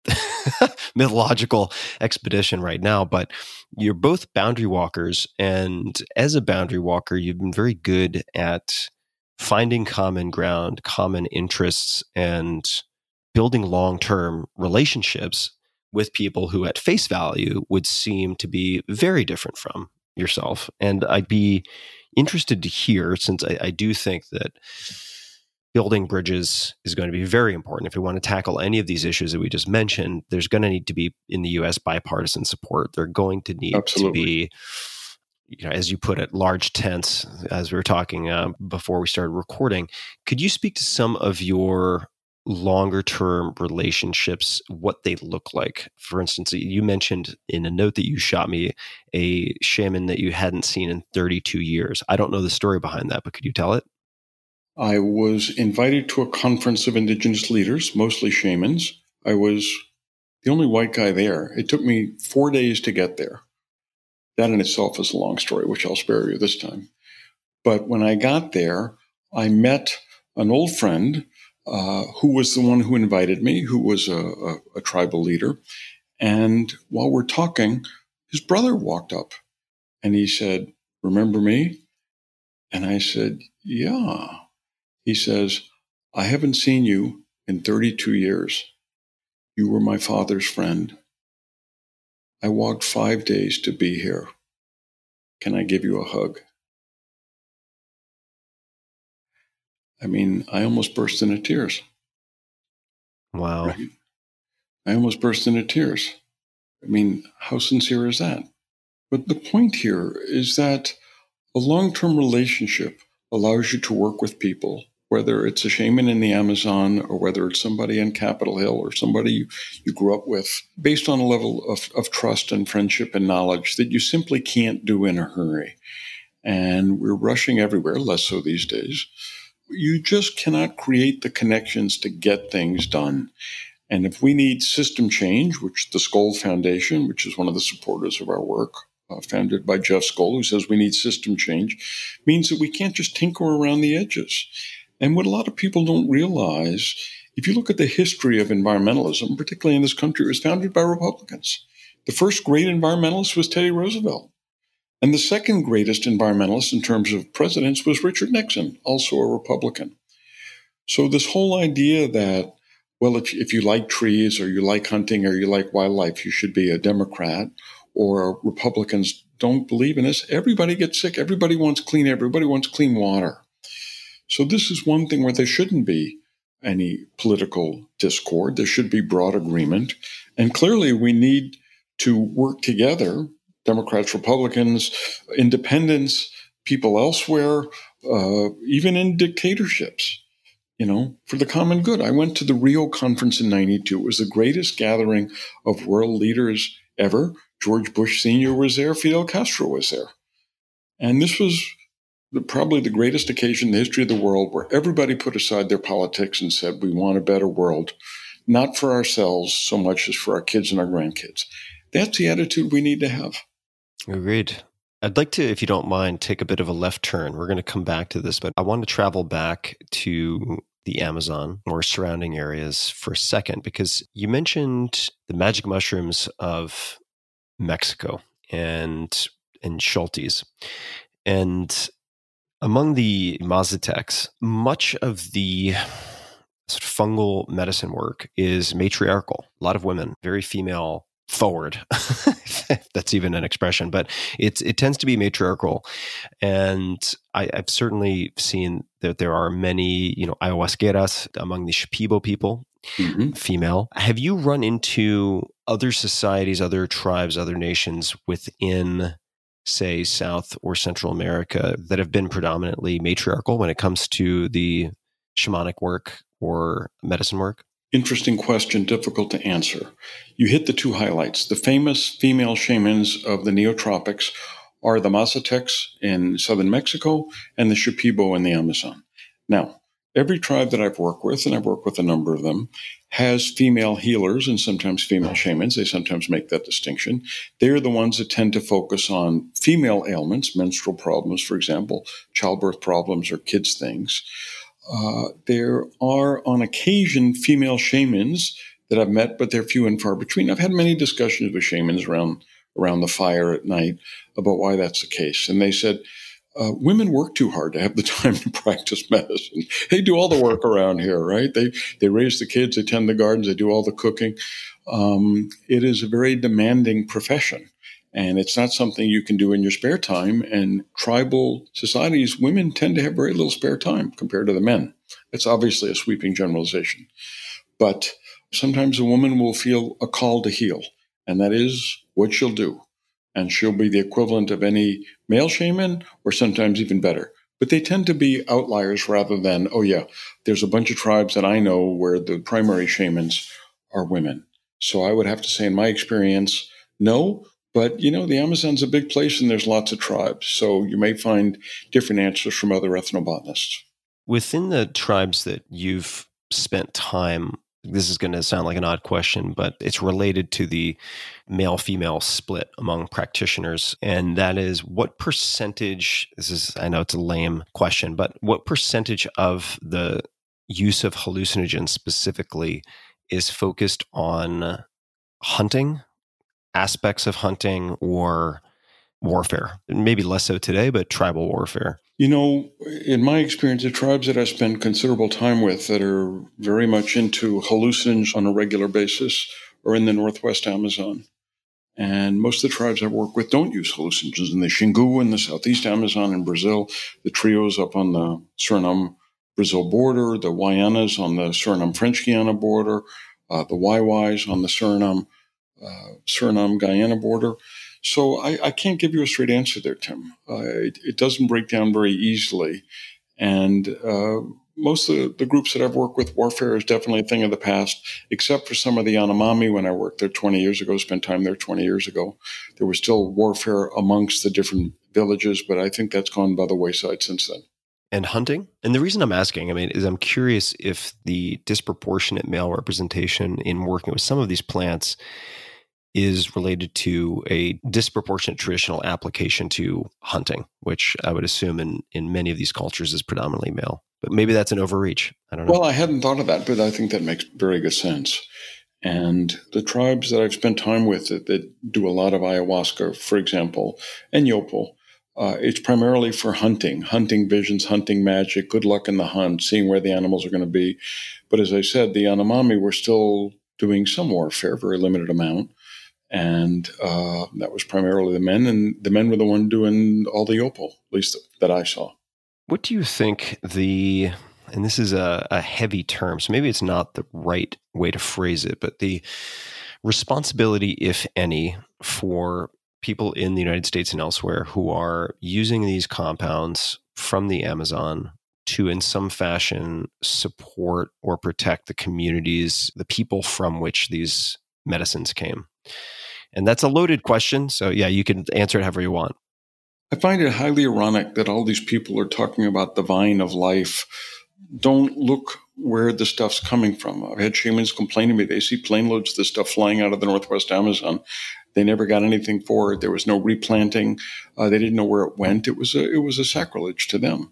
mythological expedition right now, but you're both boundary walkers. And as a boundary walker, you've been very good at finding common ground, common interests, and building long-term relationships with people who at face value would seem to be very different from yourself. And I'd be interested to hear, since I do think that building bridges is going to be very important. If we want to tackle any of these issues that we just mentioned, there's going to need to be, in the U.S., bipartisan support. They're going to need to be as you put it, large tents, as we were talking before we started recording. Could you speak to some of your longer term relationships, what they look like? For instance, you mentioned in a note that you shot me a shaman that you hadn't seen in 32 years. I don't know the story behind that, but could you tell it? I was invited to a conference of indigenous leaders, mostly shamans. I was the only white guy there. It took me 4 days to get there. That in itself is a long story, which I'll spare you this time. But when I got there, I met an old friend who was the one who invited me, who was a tribal leader. And while we're talking, his brother walked up and he said, "Remember me?" And I said, "Yeah." He says, "I haven't seen you in 32 years. You were my father's friend. I walked 5 days to be here. Can I give you a hug?" I mean, I almost burst into tears. Wow. Right? I almost burst into tears. I mean, how sincere is that? But the point here is that a long-term relationship allows you to work with people, whether it's a shaman in the Amazon or whether it's somebody in Capitol Hill or somebody you grew up with, based on a level of trust and friendship and knowledge that you simply can't do in a hurry. And we're rushing everywhere, less so these days. You just cannot create the connections to get things done. And if we need system change, which the Skoll Foundation, which is one of the supporters of our work, founded by Jeff Skoll, who says we need system change, means that we can't just tinker around the edges. And what a lot of people don't realize, if you look at the history of environmentalism, particularly in this country, it was founded by Republicans. The first great environmentalist was Teddy Roosevelt. And the second greatest environmentalist in terms of presidents was Richard Nixon, also a Republican. So this whole idea that, well, if you like trees or you like hunting or you like wildlife, you should be a Democrat, or Republicans don't believe in this. Everybody gets sick. Everybody wants clean air. Everybody wants clean water. So this is one thing where there shouldn't be any political discord. There should be broad agreement. And clearly we need to work together, Democrats, Republicans, independents, people elsewhere, even in dictatorships, for the common good. I went to the Rio conference in 92. It was the greatest gathering of world leaders ever. George Bush Sr. was there. Fidel Castro was there. And this was probably the greatest occasion in the history of the world where everybody put aside their politics and said, we want a better world, not for ourselves so much as for our kids and our grandkids. That's the attitude we need to have. Agreed. I'd like to, if you don't mind, take a bit of a left turn. We're going to come back to this, but I want to travel back to the Amazon or surrounding areas for a second, because you mentioned the magic mushrooms of Mexico and Schultes. And among the Mazatecs, much of the sort of fungal medicine work is matriarchal. A lot of women, very female forward, if that's even an expression, but it tends to be matriarchal. And I've certainly seen that there are many, ayahuasqueras among the Shipibo people, female. Have you run into other societies, other tribes, other nations within, say, South or Central America that have been predominantly matriarchal when it comes to the shamanic work or medicine work? Interesting question, difficult to answer. You hit the two highlights. The famous female shamans of the neotropics are the Mazatecs in southern Mexico and the Shipibo in the Amazon. Now, every tribe that I've worked with, and I've worked with a number of them, has female healers and sometimes female shamans. They sometimes make that distinction. They're the ones that tend to focus on female ailments, menstrual problems, for example, childbirth problems or kids' things. There are, on occasion, female shamans that I've met, but they're few and far between. I've had many discussions with shamans around the fire at night about why that's the case. And they said, women work too hard to have the time to practice medicine. They do all the work around here, right? They raise the kids, they tend the gardens, they do all the cooking. It is a very demanding profession. And it's not something you can do in your spare time. And tribal societies, women tend to have very little spare time compared to the men. It's obviously a sweeping generalization. But sometimes a woman will feel a call to heal. And that is what she'll do. and she'll be the equivalent of any male shaman, or sometimes even better. But they tend to be outliers rather than, oh yeah, there's a bunch of tribes that I know where the primary shamans are women. So I would have to say, in my experience, no. But, the Amazon's a big place and there's lots of tribes. So you may find different answers from other ethnobotanists. Within the tribes that you've spent time, this is going to sound like an odd question, but it's related to the male-female split among practitioners. And that is, what percentage, I know it's a lame question, but what percentage of the use of hallucinogens specifically is focused on hunting, aspects of hunting, or warfare? Maybe less so today, but tribal warfare. In my experience, the tribes that I spend considerable time with that are very much into hallucinogens on a regular basis are in the Northwest Amazon. And most of the tribes I work with don't use hallucinogens. In the Xingu in the Southeast Amazon in Brazil, the Trios up on the Suriname-Brazil border, the Guayanas on the Suriname-French Guiana border, the Waiwais on the Suriname-Guyana border. So I can't give you a straight answer there, Tim. It doesn't break down very easily. And most of the groups that I've worked with, warfare is definitely a thing of the past, except for some of the Yanomami when I worked there 20 years ago, spent time there 20 years ago. There was still warfare amongst the different villages, but I think that's gone by the wayside since then. And hunting? And the reason I'm asking, is I'm curious if the disproportionate male representation in working with some of these plants is related to a disproportionate traditional application to hunting, which I would assume in many of these cultures is predominantly male. But maybe that's an overreach. I don't know. Well, I hadn't thought of that, but I think that makes very good sense. And the tribes that I've spent time with that do a lot of ayahuasca, for example, and Yopo, it's primarily for hunting visions, hunting magic, good luck in the hunt, seeing where the animals are going to be. But as I said, the Yanomami were still doing some warfare, very limited amount. And that was primarily the men, and the men were the one doing all the Yopo, at least that I saw. What do you think and this is a heavy term, so maybe it's not the right way to phrase it, but the responsibility, if any, for people in the United States and elsewhere who are using these compounds from the Amazon to, in some fashion, support or protect the communities, the people from which these medicines came? And that's a loaded question. So yeah, you can answer it however you want. I find it highly ironic that all these people are talking about the vine of life. Don't look where the stuff's coming from. I've had shamans complain to me. They see plane loads of this stuff flying out of the Northwest Amazon. They never got anything for it. There was no replanting. They didn't know where it went. It was a sacrilege to them.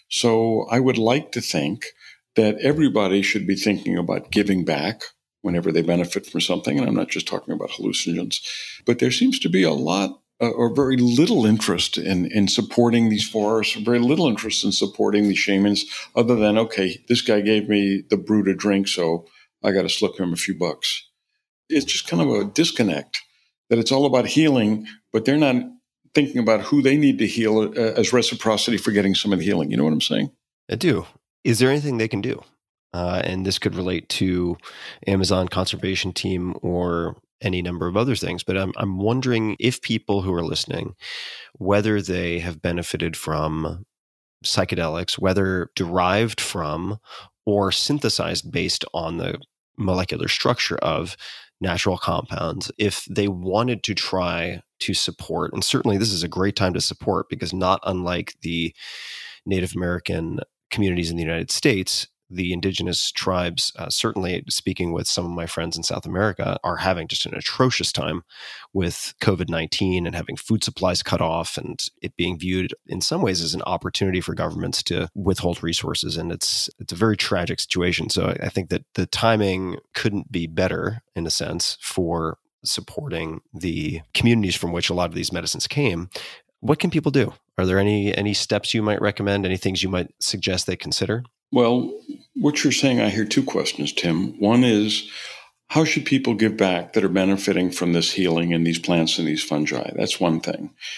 So I would like to think that everybody should be thinking about giving back whenever they benefit from something. And I'm not just talking about hallucinogens, but there seems to be a lot or very little interest in supporting these forests, very little interest in supporting these shamans other than, okay, this guy gave me the brew to drink, so I got to slip him a few bucks. It's just kind of a disconnect that it's all about healing, but they're not thinking about who they need to heal as reciprocity for getting some of the healing. You know what I'm saying? I do. Is there anything they can do? And this could relate to Amazon conservation team or any number of other things. But I'm wondering if people who are listening, whether they have benefited from psychedelics, whether derived from or synthesized based on the molecular structure of natural compounds, if they wanted to try to support, and certainly this is a great time to support because not unlike the Native American communities in the United States, the indigenous tribes, certainly speaking with some of my friends in South America, are having just an atrocious time with COVID-19 and having food supplies cut off and it being viewed in some ways as an opportunity for governments to withhold resources. And it's a very tragic situation. So I think that the timing couldn't be better, in a sense, for supporting the communities from which a lot of these medicines came. What can people do? Are there any steps you might recommend, any things you might suggest they consider? Well, what you're saying, I hear two questions, Tim. One is, how should people give back that are benefiting from this healing and these plants and these fungi? That's one thing.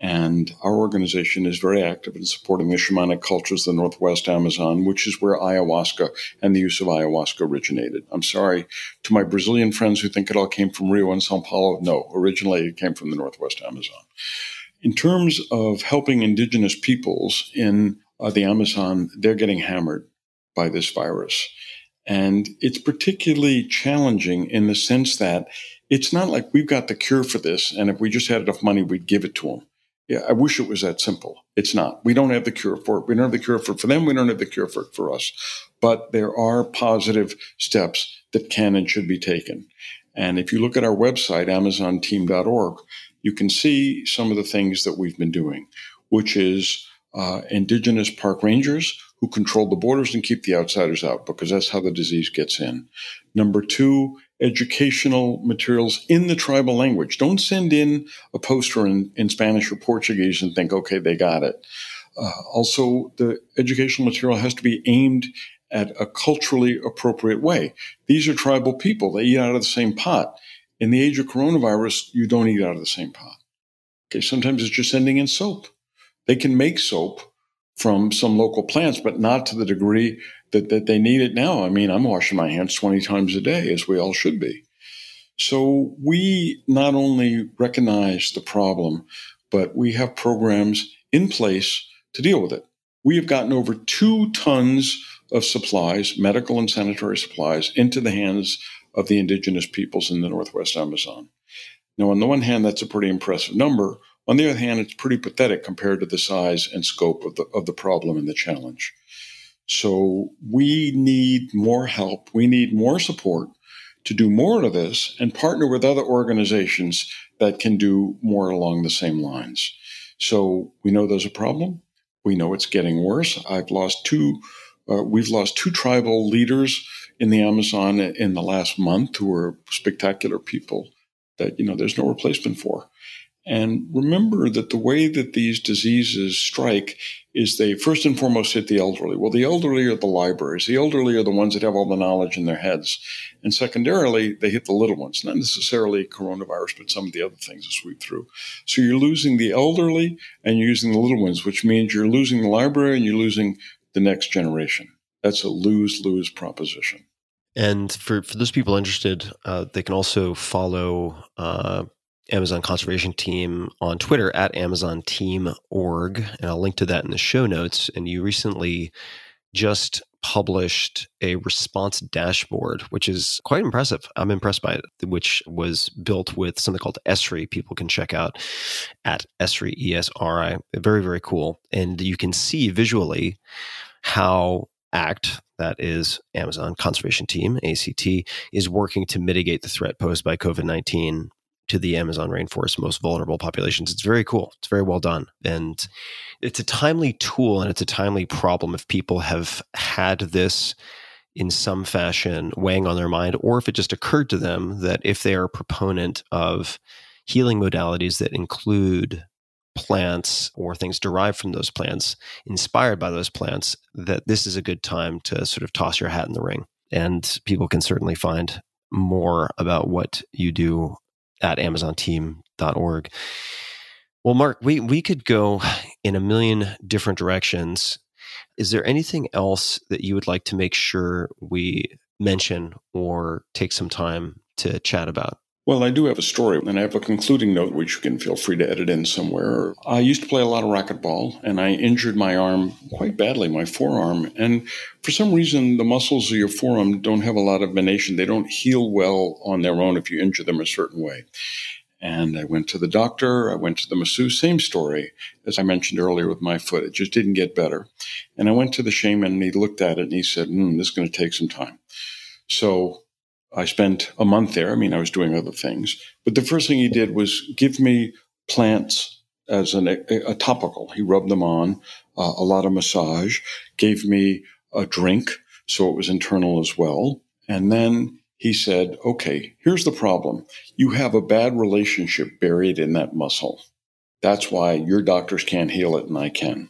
And our organization is very active in supporting the shamanic cultures of the Northwest Amazon, which is where ayahuasca and the use of ayahuasca originated. I'm sorry to my Brazilian friends who think it all came from Rio and Sao Paulo. No, originally it came from the Northwest Amazon. In terms of helping indigenous peoples in the Amazon, they're getting hammered by this virus. And it's particularly challenging in the sense that it's not like we've got the cure for this, and if we just had enough money, we'd give it to them. Yeah, I wish it was that simple. It's not. We don't have the cure for it. We don't have the cure for it for them. We don't have the cure for it for us. But there are positive steps that can and should be taken. And if you look at our website, amazonteam.org, you can see some of the things that we've been doing, which is indigenous park rangers who control the borders and keep the outsiders out, because that's how the disease gets in. Number two, educational materials in the tribal language. Don't send in a poster in Spanish or Portuguese and think, okay, they got it. Also, the educational material has to be aimed at a culturally appropriate way. These are tribal people. They eat out of the same pot. In the age of coronavirus, you don't eat out of the same pot. Okay, sometimes it's just sending in soap. They can make soap from some local plants, but not to the degree that they need it now. I mean, I'm washing my hands 20 times a day, as we all should be. So we not only recognize the problem, but we have programs in place to deal with it. We have gotten over 2 tons of supplies, medical and sanitary supplies, into the hands of the indigenous peoples in the Northwest Amazon. Now, on the one hand, that's a pretty impressive number. On the other hand, it's pretty pathetic compared to the size and scope of the problem and the challenge. So we need more help. We need more support to do more of this and partner with other organizations that can do more along the same lines. So we know there's a problem. We know it's getting worse. We've lost two tribal leaders in the Amazon in the last month who are spectacular people that, there's no replacement for. And remember that the way that these diseases strike is they first and foremost hit the elderly. Well, the elderly are the libraries. The elderly are the ones that have all the knowledge in their heads. And secondarily, they hit the little ones, not necessarily coronavirus, but some of the other things that sweep through. So you're losing the elderly and you're using the little ones, which means you're losing the library and you're losing the next generation. That's a lose-lose proposition. And for those people interested, they can also follow Amazon Conservation Team on Twitter at AmazonTeam.org, and I'll link to that in the show notes. And you recently just published a response dashboard, which is quite impressive. I'm impressed by it, which was built with something called Esri. People can check out at Esri, ESRI. Very, very cool. And you can see visually how ACT, that is Amazon Conservation Team, ACT, is working to mitigate the threat posed by COVID-19 to the Amazon rainforest's most vulnerable populations. It's very cool. It's very well done. And it's a timely tool and it's a timely problem if people have had this in some fashion weighing on their mind, or if it just occurred to them that if they are a proponent of healing modalities that include plants or things derived from those plants, inspired by those plants, that this is a good time to sort of toss your hat in the ring. And people can certainly find more about what you do at AmazonTeam.org. Well, Mark, we could go in a million different directions. Is there anything else that you would like to make sure we mention or take some time to chat about? Well, I do have a story, and I have a concluding note, which you can feel free to edit in somewhere. I used to play a lot of racquetball, and I injured my arm quite badly, my forearm. And for some reason, the muscles of your forearm don't have a lot of venation. They don't heal well on their own if you injure them a certain way. And I went to the doctor. I went to the masseuse. Same story as I mentioned earlier with my foot. It just didn't get better. And I went to the shaman, and he looked at it, and he said, this is going to take some time. So I spent a month there. I mean, I was doing other things. But the first thing he did was give me plants as a topical. He rubbed them on, a lot of massage, gave me a drink, so it was internal as well. And then he said, okay, here's the problem. You have a bad relationship buried in that muscle. That's why your doctors can't heal it and I can.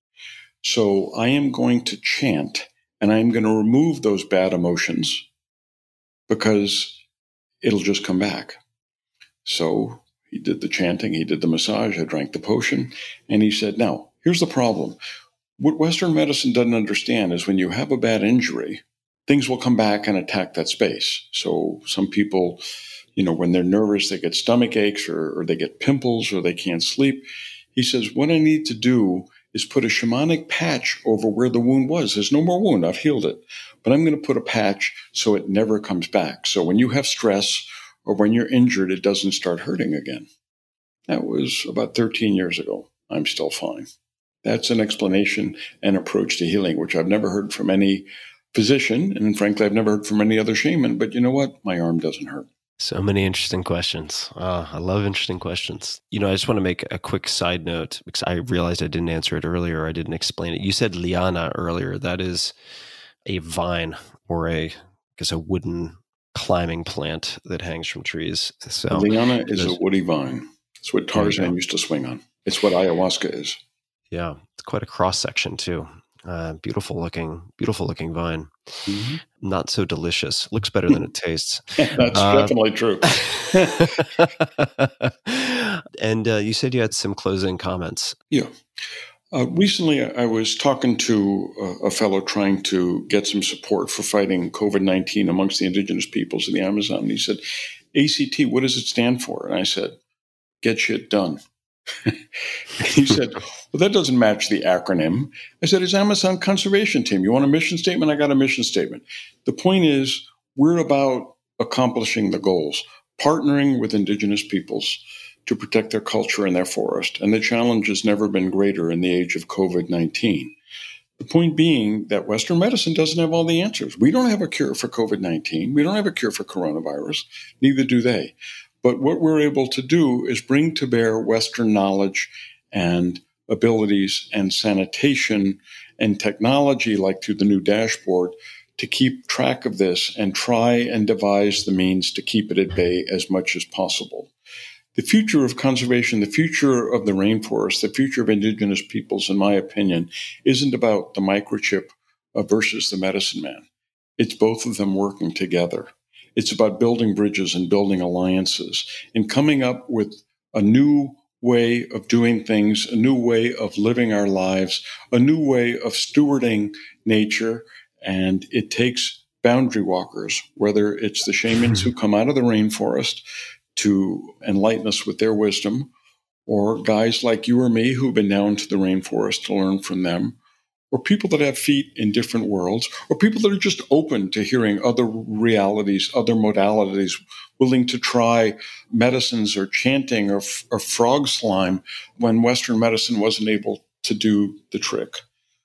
So I am going to chant, and I am going to remove those bad emotions, because it'll just come back. So He did the chanting, he did the massage, I drank the potion. And he said, now, here's the problem. What Western medicine doesn't understand is when you have a bad injury, things will come back and attack that space. So some people, when they're nervous, they get stomach aches or they get pimples or they can't sleep. He says, what I need to do is put a shamanic patch over where the wound was. There's no more wound. I've healed it. But I'm going to put a patch so it never comes back. So when you have stress or when you're injured, it doesn't start hurting again. That was about 13 years ago. I'm still fine. That's an explanation and approach to healing, which I've never heard from any physician. And frankly, I've never heard from any other shaman. But you know what? My arm doesn't hurt. So many interesting questions. I love interesting questions. I just want to make a quick side note because I realized I didn't answer it earlier. I didn't explain it. You said liana earlier. That is a vine or a wooden climbing plant that hangs from trees. So a liana is a woody vine. It's what Tarzan used to swing on. It's what ayahuasca is. Yeah, it's quite a cross section too. Beautiful looking vine. Mm-hmm. Not so delicious. Looks better than it tastes. That's definitely true. And you said you had some closing comments. Yeah. Recently, I was talking to a fellow trying to get some support for fighting COVID-19 amongst the indigenous peoples in the Amazon. And he said, ACT, what does it stand for? And I said, get shit done. He said, well, that doesn't match the acronym. I said, it's Amazon Conservation Team. You want a mission statement? I got a mission statement. The point is, we're about accomplishing the goals, partnering with indigenous peoples to protect their culture and their forest. And the challenge has never been greater in the age of COVID-19. The point being that Western medicine doesn't have all the answers. We don't have a cure for COVID-19. We don't have a cure for coronavirus. Neither do they. But what we're able to do is bring to bear Western knowledge and abilities and sanitation and technology, like through the new dashboard, to keep track of this and try and devise the means to keep it at bay as much as possible. The future of conservation, the future of the rainforest, the future of indigenous peoples, in my opinion, isn't about the microchip versus the medicine man. It's both of them working together. It's about building bridges and building alliances and coming up with a new way of doing things, a new way of living our lives, a new way of stewarding nature. And it takes boundary walkers, whether it's the shamans who come out of the rainforest to enlighten us with their wisdom, or guys like you or me who've been down to the rainforest to learn from them, or people that have feet in different worlds, or people that are just open to hearing other realities, other modalities, willing to try medicines or chanting or frog slime when Western medicine wasn't able to do the trick.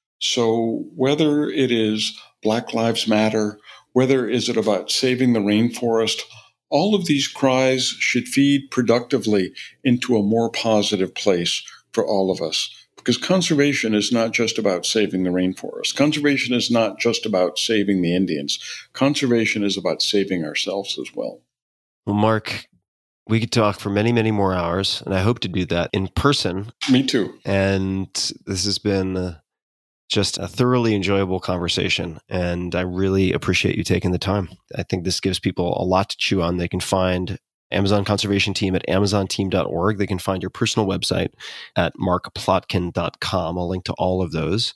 So whether it is Black Lives Matter, whether is it about saving the rainforest, all of these cries should feed productively into a more positive place for all of us. Because conservation is not just about saving the rainforest. Conservation is not just about saving the Indians. Conservation is about saving ourselves as well. Well, Mark, we could talk for many, many more hours, and I hope to do that in person. Me too. And this has been just a thoroughly enjoyable conversation, and I really appreciate you taking the time. I think this gives people a lot to chew on. They can find Amazon Conservation Team at amazonteam.org. They can find your personal website at markplotkin.com. I'll link to all of those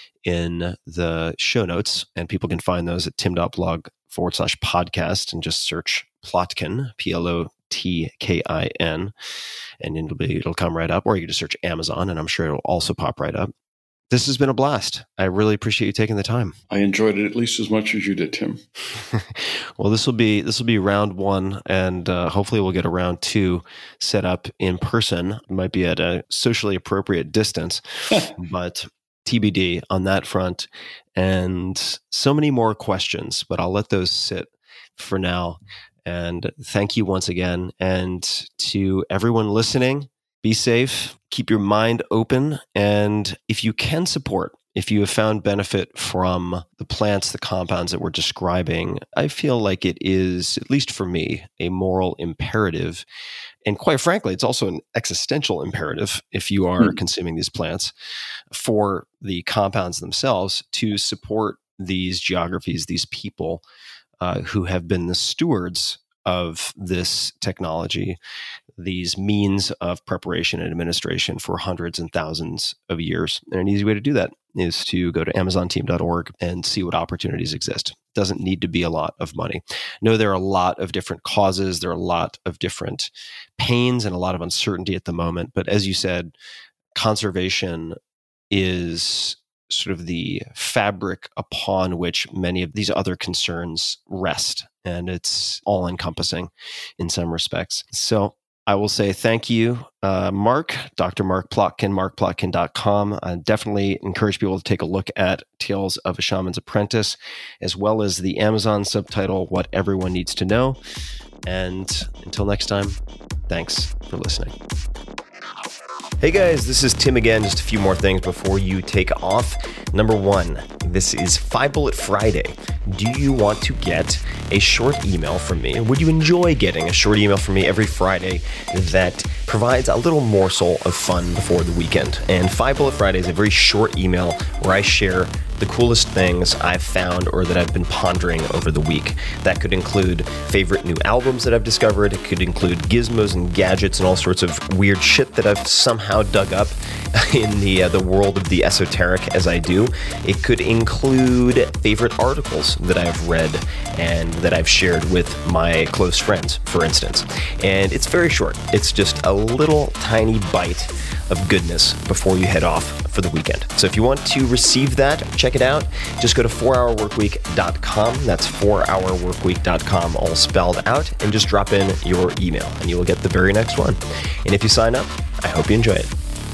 in the show notes, and people can find those at tim.blog/podcast and just search Plotkin, Plotkin, and it'll come right up, or you can just search Amazon, and I'm sure it'll also pop right up. This has been a blast. I really appreciate you taking the time. I enjoyed it at least as much as you did, Tim. Well, this will be round one, and hopefully we'll get a round two set up in person. It might be at a socially appropriate distance, but TBD on that front. And so many more questions, but I'll let those sit for now. And thank you once again. And to everyone listening, be safe, keep your mind open, and if you can support, if you have found benefit from the plants, the compounds that we're describing, I feel like it is, at least for me, a moral imperative. And quite frankly, it's also an existential imperative if you are consuming these plants for the compounds themselves to support these geographies, these people who have been the stewards of this technology, these means of preparation and administration for hundreds and thousands of years. And an easy way to do that is to go to amazonteam.org and see what opportunities exist. It doesn't need to be a lot of money. No, there are a lot of different causes. There are a lot of different pains and a lot of uncertainty at the moment. But as you said, conservation is sort of the fabric upon which many of these other concerns rest. And it's all encompassing in some respects. So I will say thank you, Mark, Dr. Mark Plotkin, markplotkin.com. I definitely encourage people to take a look at Tales of a Shaman's Apprentice, as well as the Amazon subtitle, What Everyone Needs to Know. And until next time, thanks for listening. Hey guys, this is Tim again. Just a few more things before you take off. Number one, this is 5 Bullet Friday. Do you want to get a short email from me? Would you enjoy getting a short email from me every Friday that provides a little morsel of fun before the weekend? And 5 Bullet Friday is a very short email where I share the coolest things I've found or that I've been pondering over the week. That could include favorite new albums that I've discovered. It could include gizmos and gadgets and all sorts of weird shit that I've somehow dug up in the world of the esoteric as I do. It could include favorite articles that I've read and that I've shared with my close friends, for instance. And it's very short. It's just a little tiny bite of goodness before you head off for the weekend. So if you want to receive that, check it out. Just go to 4hourworkweek.com. That's 4hourworkweek.com, all spelled out, and just drop in your email and you will get the very next one. And if you sign up, I hope you enjoy it.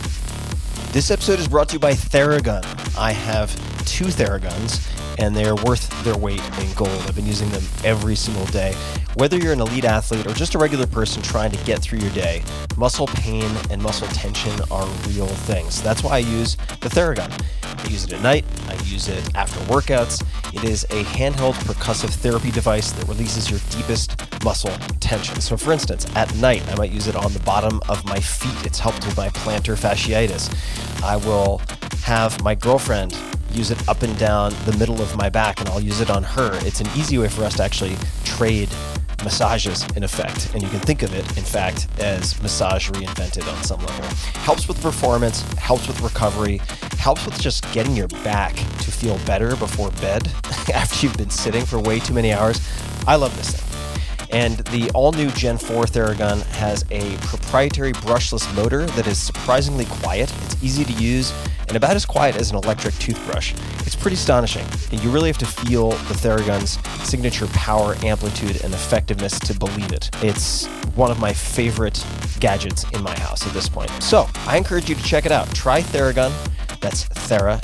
This episode is brought to you by Theragun. I have 2 Theraguns, and they're worth their weight in gold. I've been using them every single day. Whether you're an elite athlete or just a regular person trying to get through your day, muscle pain and muscle tension are real things. That's why I use the Theragun. I use it at night. I use it after workouts. It is a handheld percussive therapy device that releases your deepest muscle tension. So for instance, at night, I might use it on the bottom of my feet. It's helped with my plantar fasciitis. I will have my girlfriend use it up and down the middle of my back, and I'll use it on her. It's an easy way for us to actually trade massages in effect, and you can think of it, in fact, as massage reinvented on some level. Helps with performance, helps with recovery, helps with just getting your back to feel better before bed after you've been sitting for way too many hours. I love this thing. And the all-new Gen 4 Theragun has a proprietary brushless motor that is surprisingly quiet. It's easy to use and about as quiet as an electric toothbrush. It's pretty astonishing, and you really have to feel the Theragun's signature power, amplitude, and effectiveness to believe it. It's one of my favorite gadgets in my house at this point. So I encourage you to check it out. Try Theragun. That's Thera,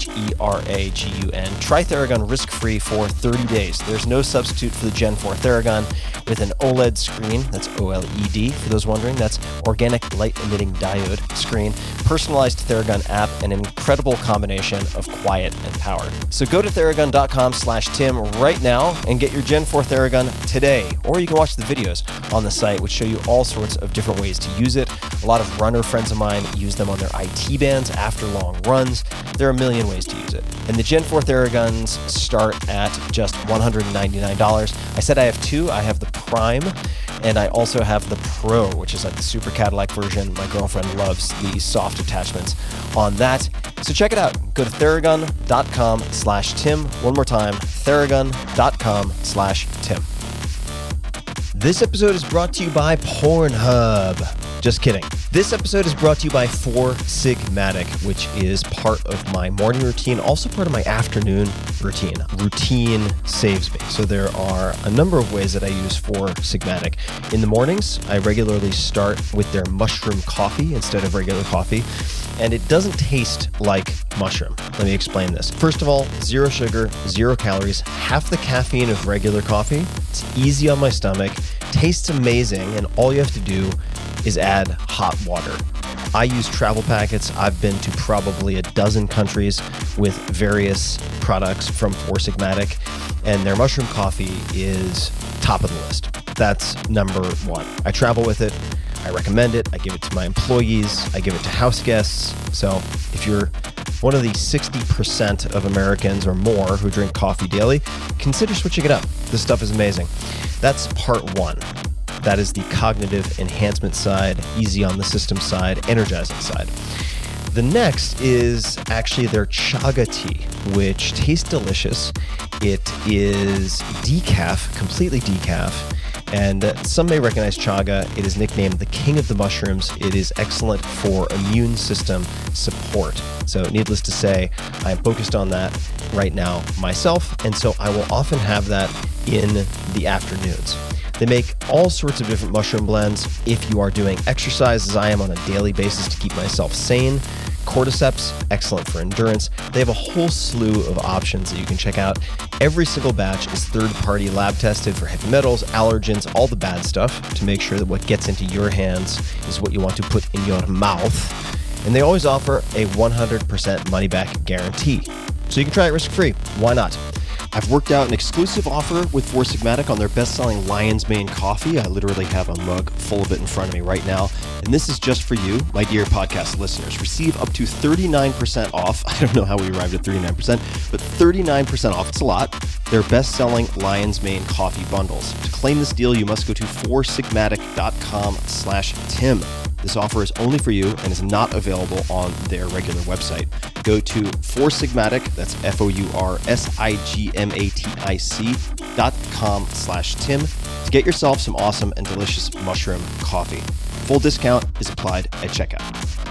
Theragun. Try Theragun risk-free for 30 days. There's no substitute for the Gen 4 Theragun with an OLED screen. That's OLED, for those wondering. That's organic light-emitting diode screen, personalized Theragun app, an incredible combination of quiet and power. So go to Theragun.com/Tim right now and get your Gen 4 Theragun today. Or you can watch the videos on the site, which show you all sorts of different ways to use it. A lot of runner friends of mine use them on their IT bands after long runs. There are a million ways to use it. And the Gen 4 Theraguns start at just $199. I said I have 2. I have the Prime, and I also have the Pro, which is like the Super Cadillac version. My girlfriend loves the soft attachments on that. So check it out. Go to Theragun.com/Tim. One more time, Theragun.com/Tim. This episode is brought to you by Pornhub. Just kidding. This episode is brought to you by 4 Sigmatic, which is part of my morning routine, also part of my afternoon routine. Routine saves me. So there are a number of ways that I use 4 Sigmatic. In the mornings, I regularly start with their mushroom coffee instead of regular coffee, and it doesn't taste like mushroom. Let me explain this. First of all, 0 sugar, 0 calories, half the caffeine of regular coffee. It's easy on my stomach, tastes amazing, and all you have to do is add hot water. I use travel packets. I've been to probably a dozen countries with various products from 4 Sigmatic, and their mushroom coffee is top of the list. That's number 1. I travel with it. I recommend it. I give it to my employees. I give it to house guests. So if you're one of the 60% of Americans or more who drink coffee daily, consider switching it up. This stuff is amazing. That's part one. That is the cognitive enhancement side, easy on the system side, energizing side. The next is actually their chaga tea, which tastes delicious. It is decaf, completely decaf. And some may recognize chaga. It is nicknamed the king of the mushrooms. It is excellent for immune system support. So needless to say, I am focused on that right now myself. And so I will often have that in the afternoons. They make all sorts of different mushroom blends. If you are doing exercise, as I am on a daily basis to keep myself sane, cordyceps, excellent for endurance. They have a whole slew of options that you can check out. Every single batch is third-party lab tested for heavy metals, allergens, all the bad stuff to make sure that what gets into your hands is what you want to put in your mouth. And they always offer a 100% money-back guarantee. So you can try it risk-free. Why not? I've worked out an exclusive offer with Four Sigmatic on their best-selling Lion's Mane coffee. I literally have a mug full of it in front of me right now. And this is just for you, my dear podcast listeners. Receive up to 39% off. I don't know how we arrived at 39%, but 39% off. It's a lot. Their best-selling Lion's Mane coffee bundles. To claim this deal, you must go to foursigmatic.com/Tim. This offer is only for you and is not available on their regular website. Go to Four Sigmatic, that's FOURSIGMATIC.com/Tim to get yourself some awesome and delicious mushroom coffee. Full discount is applied at checkout.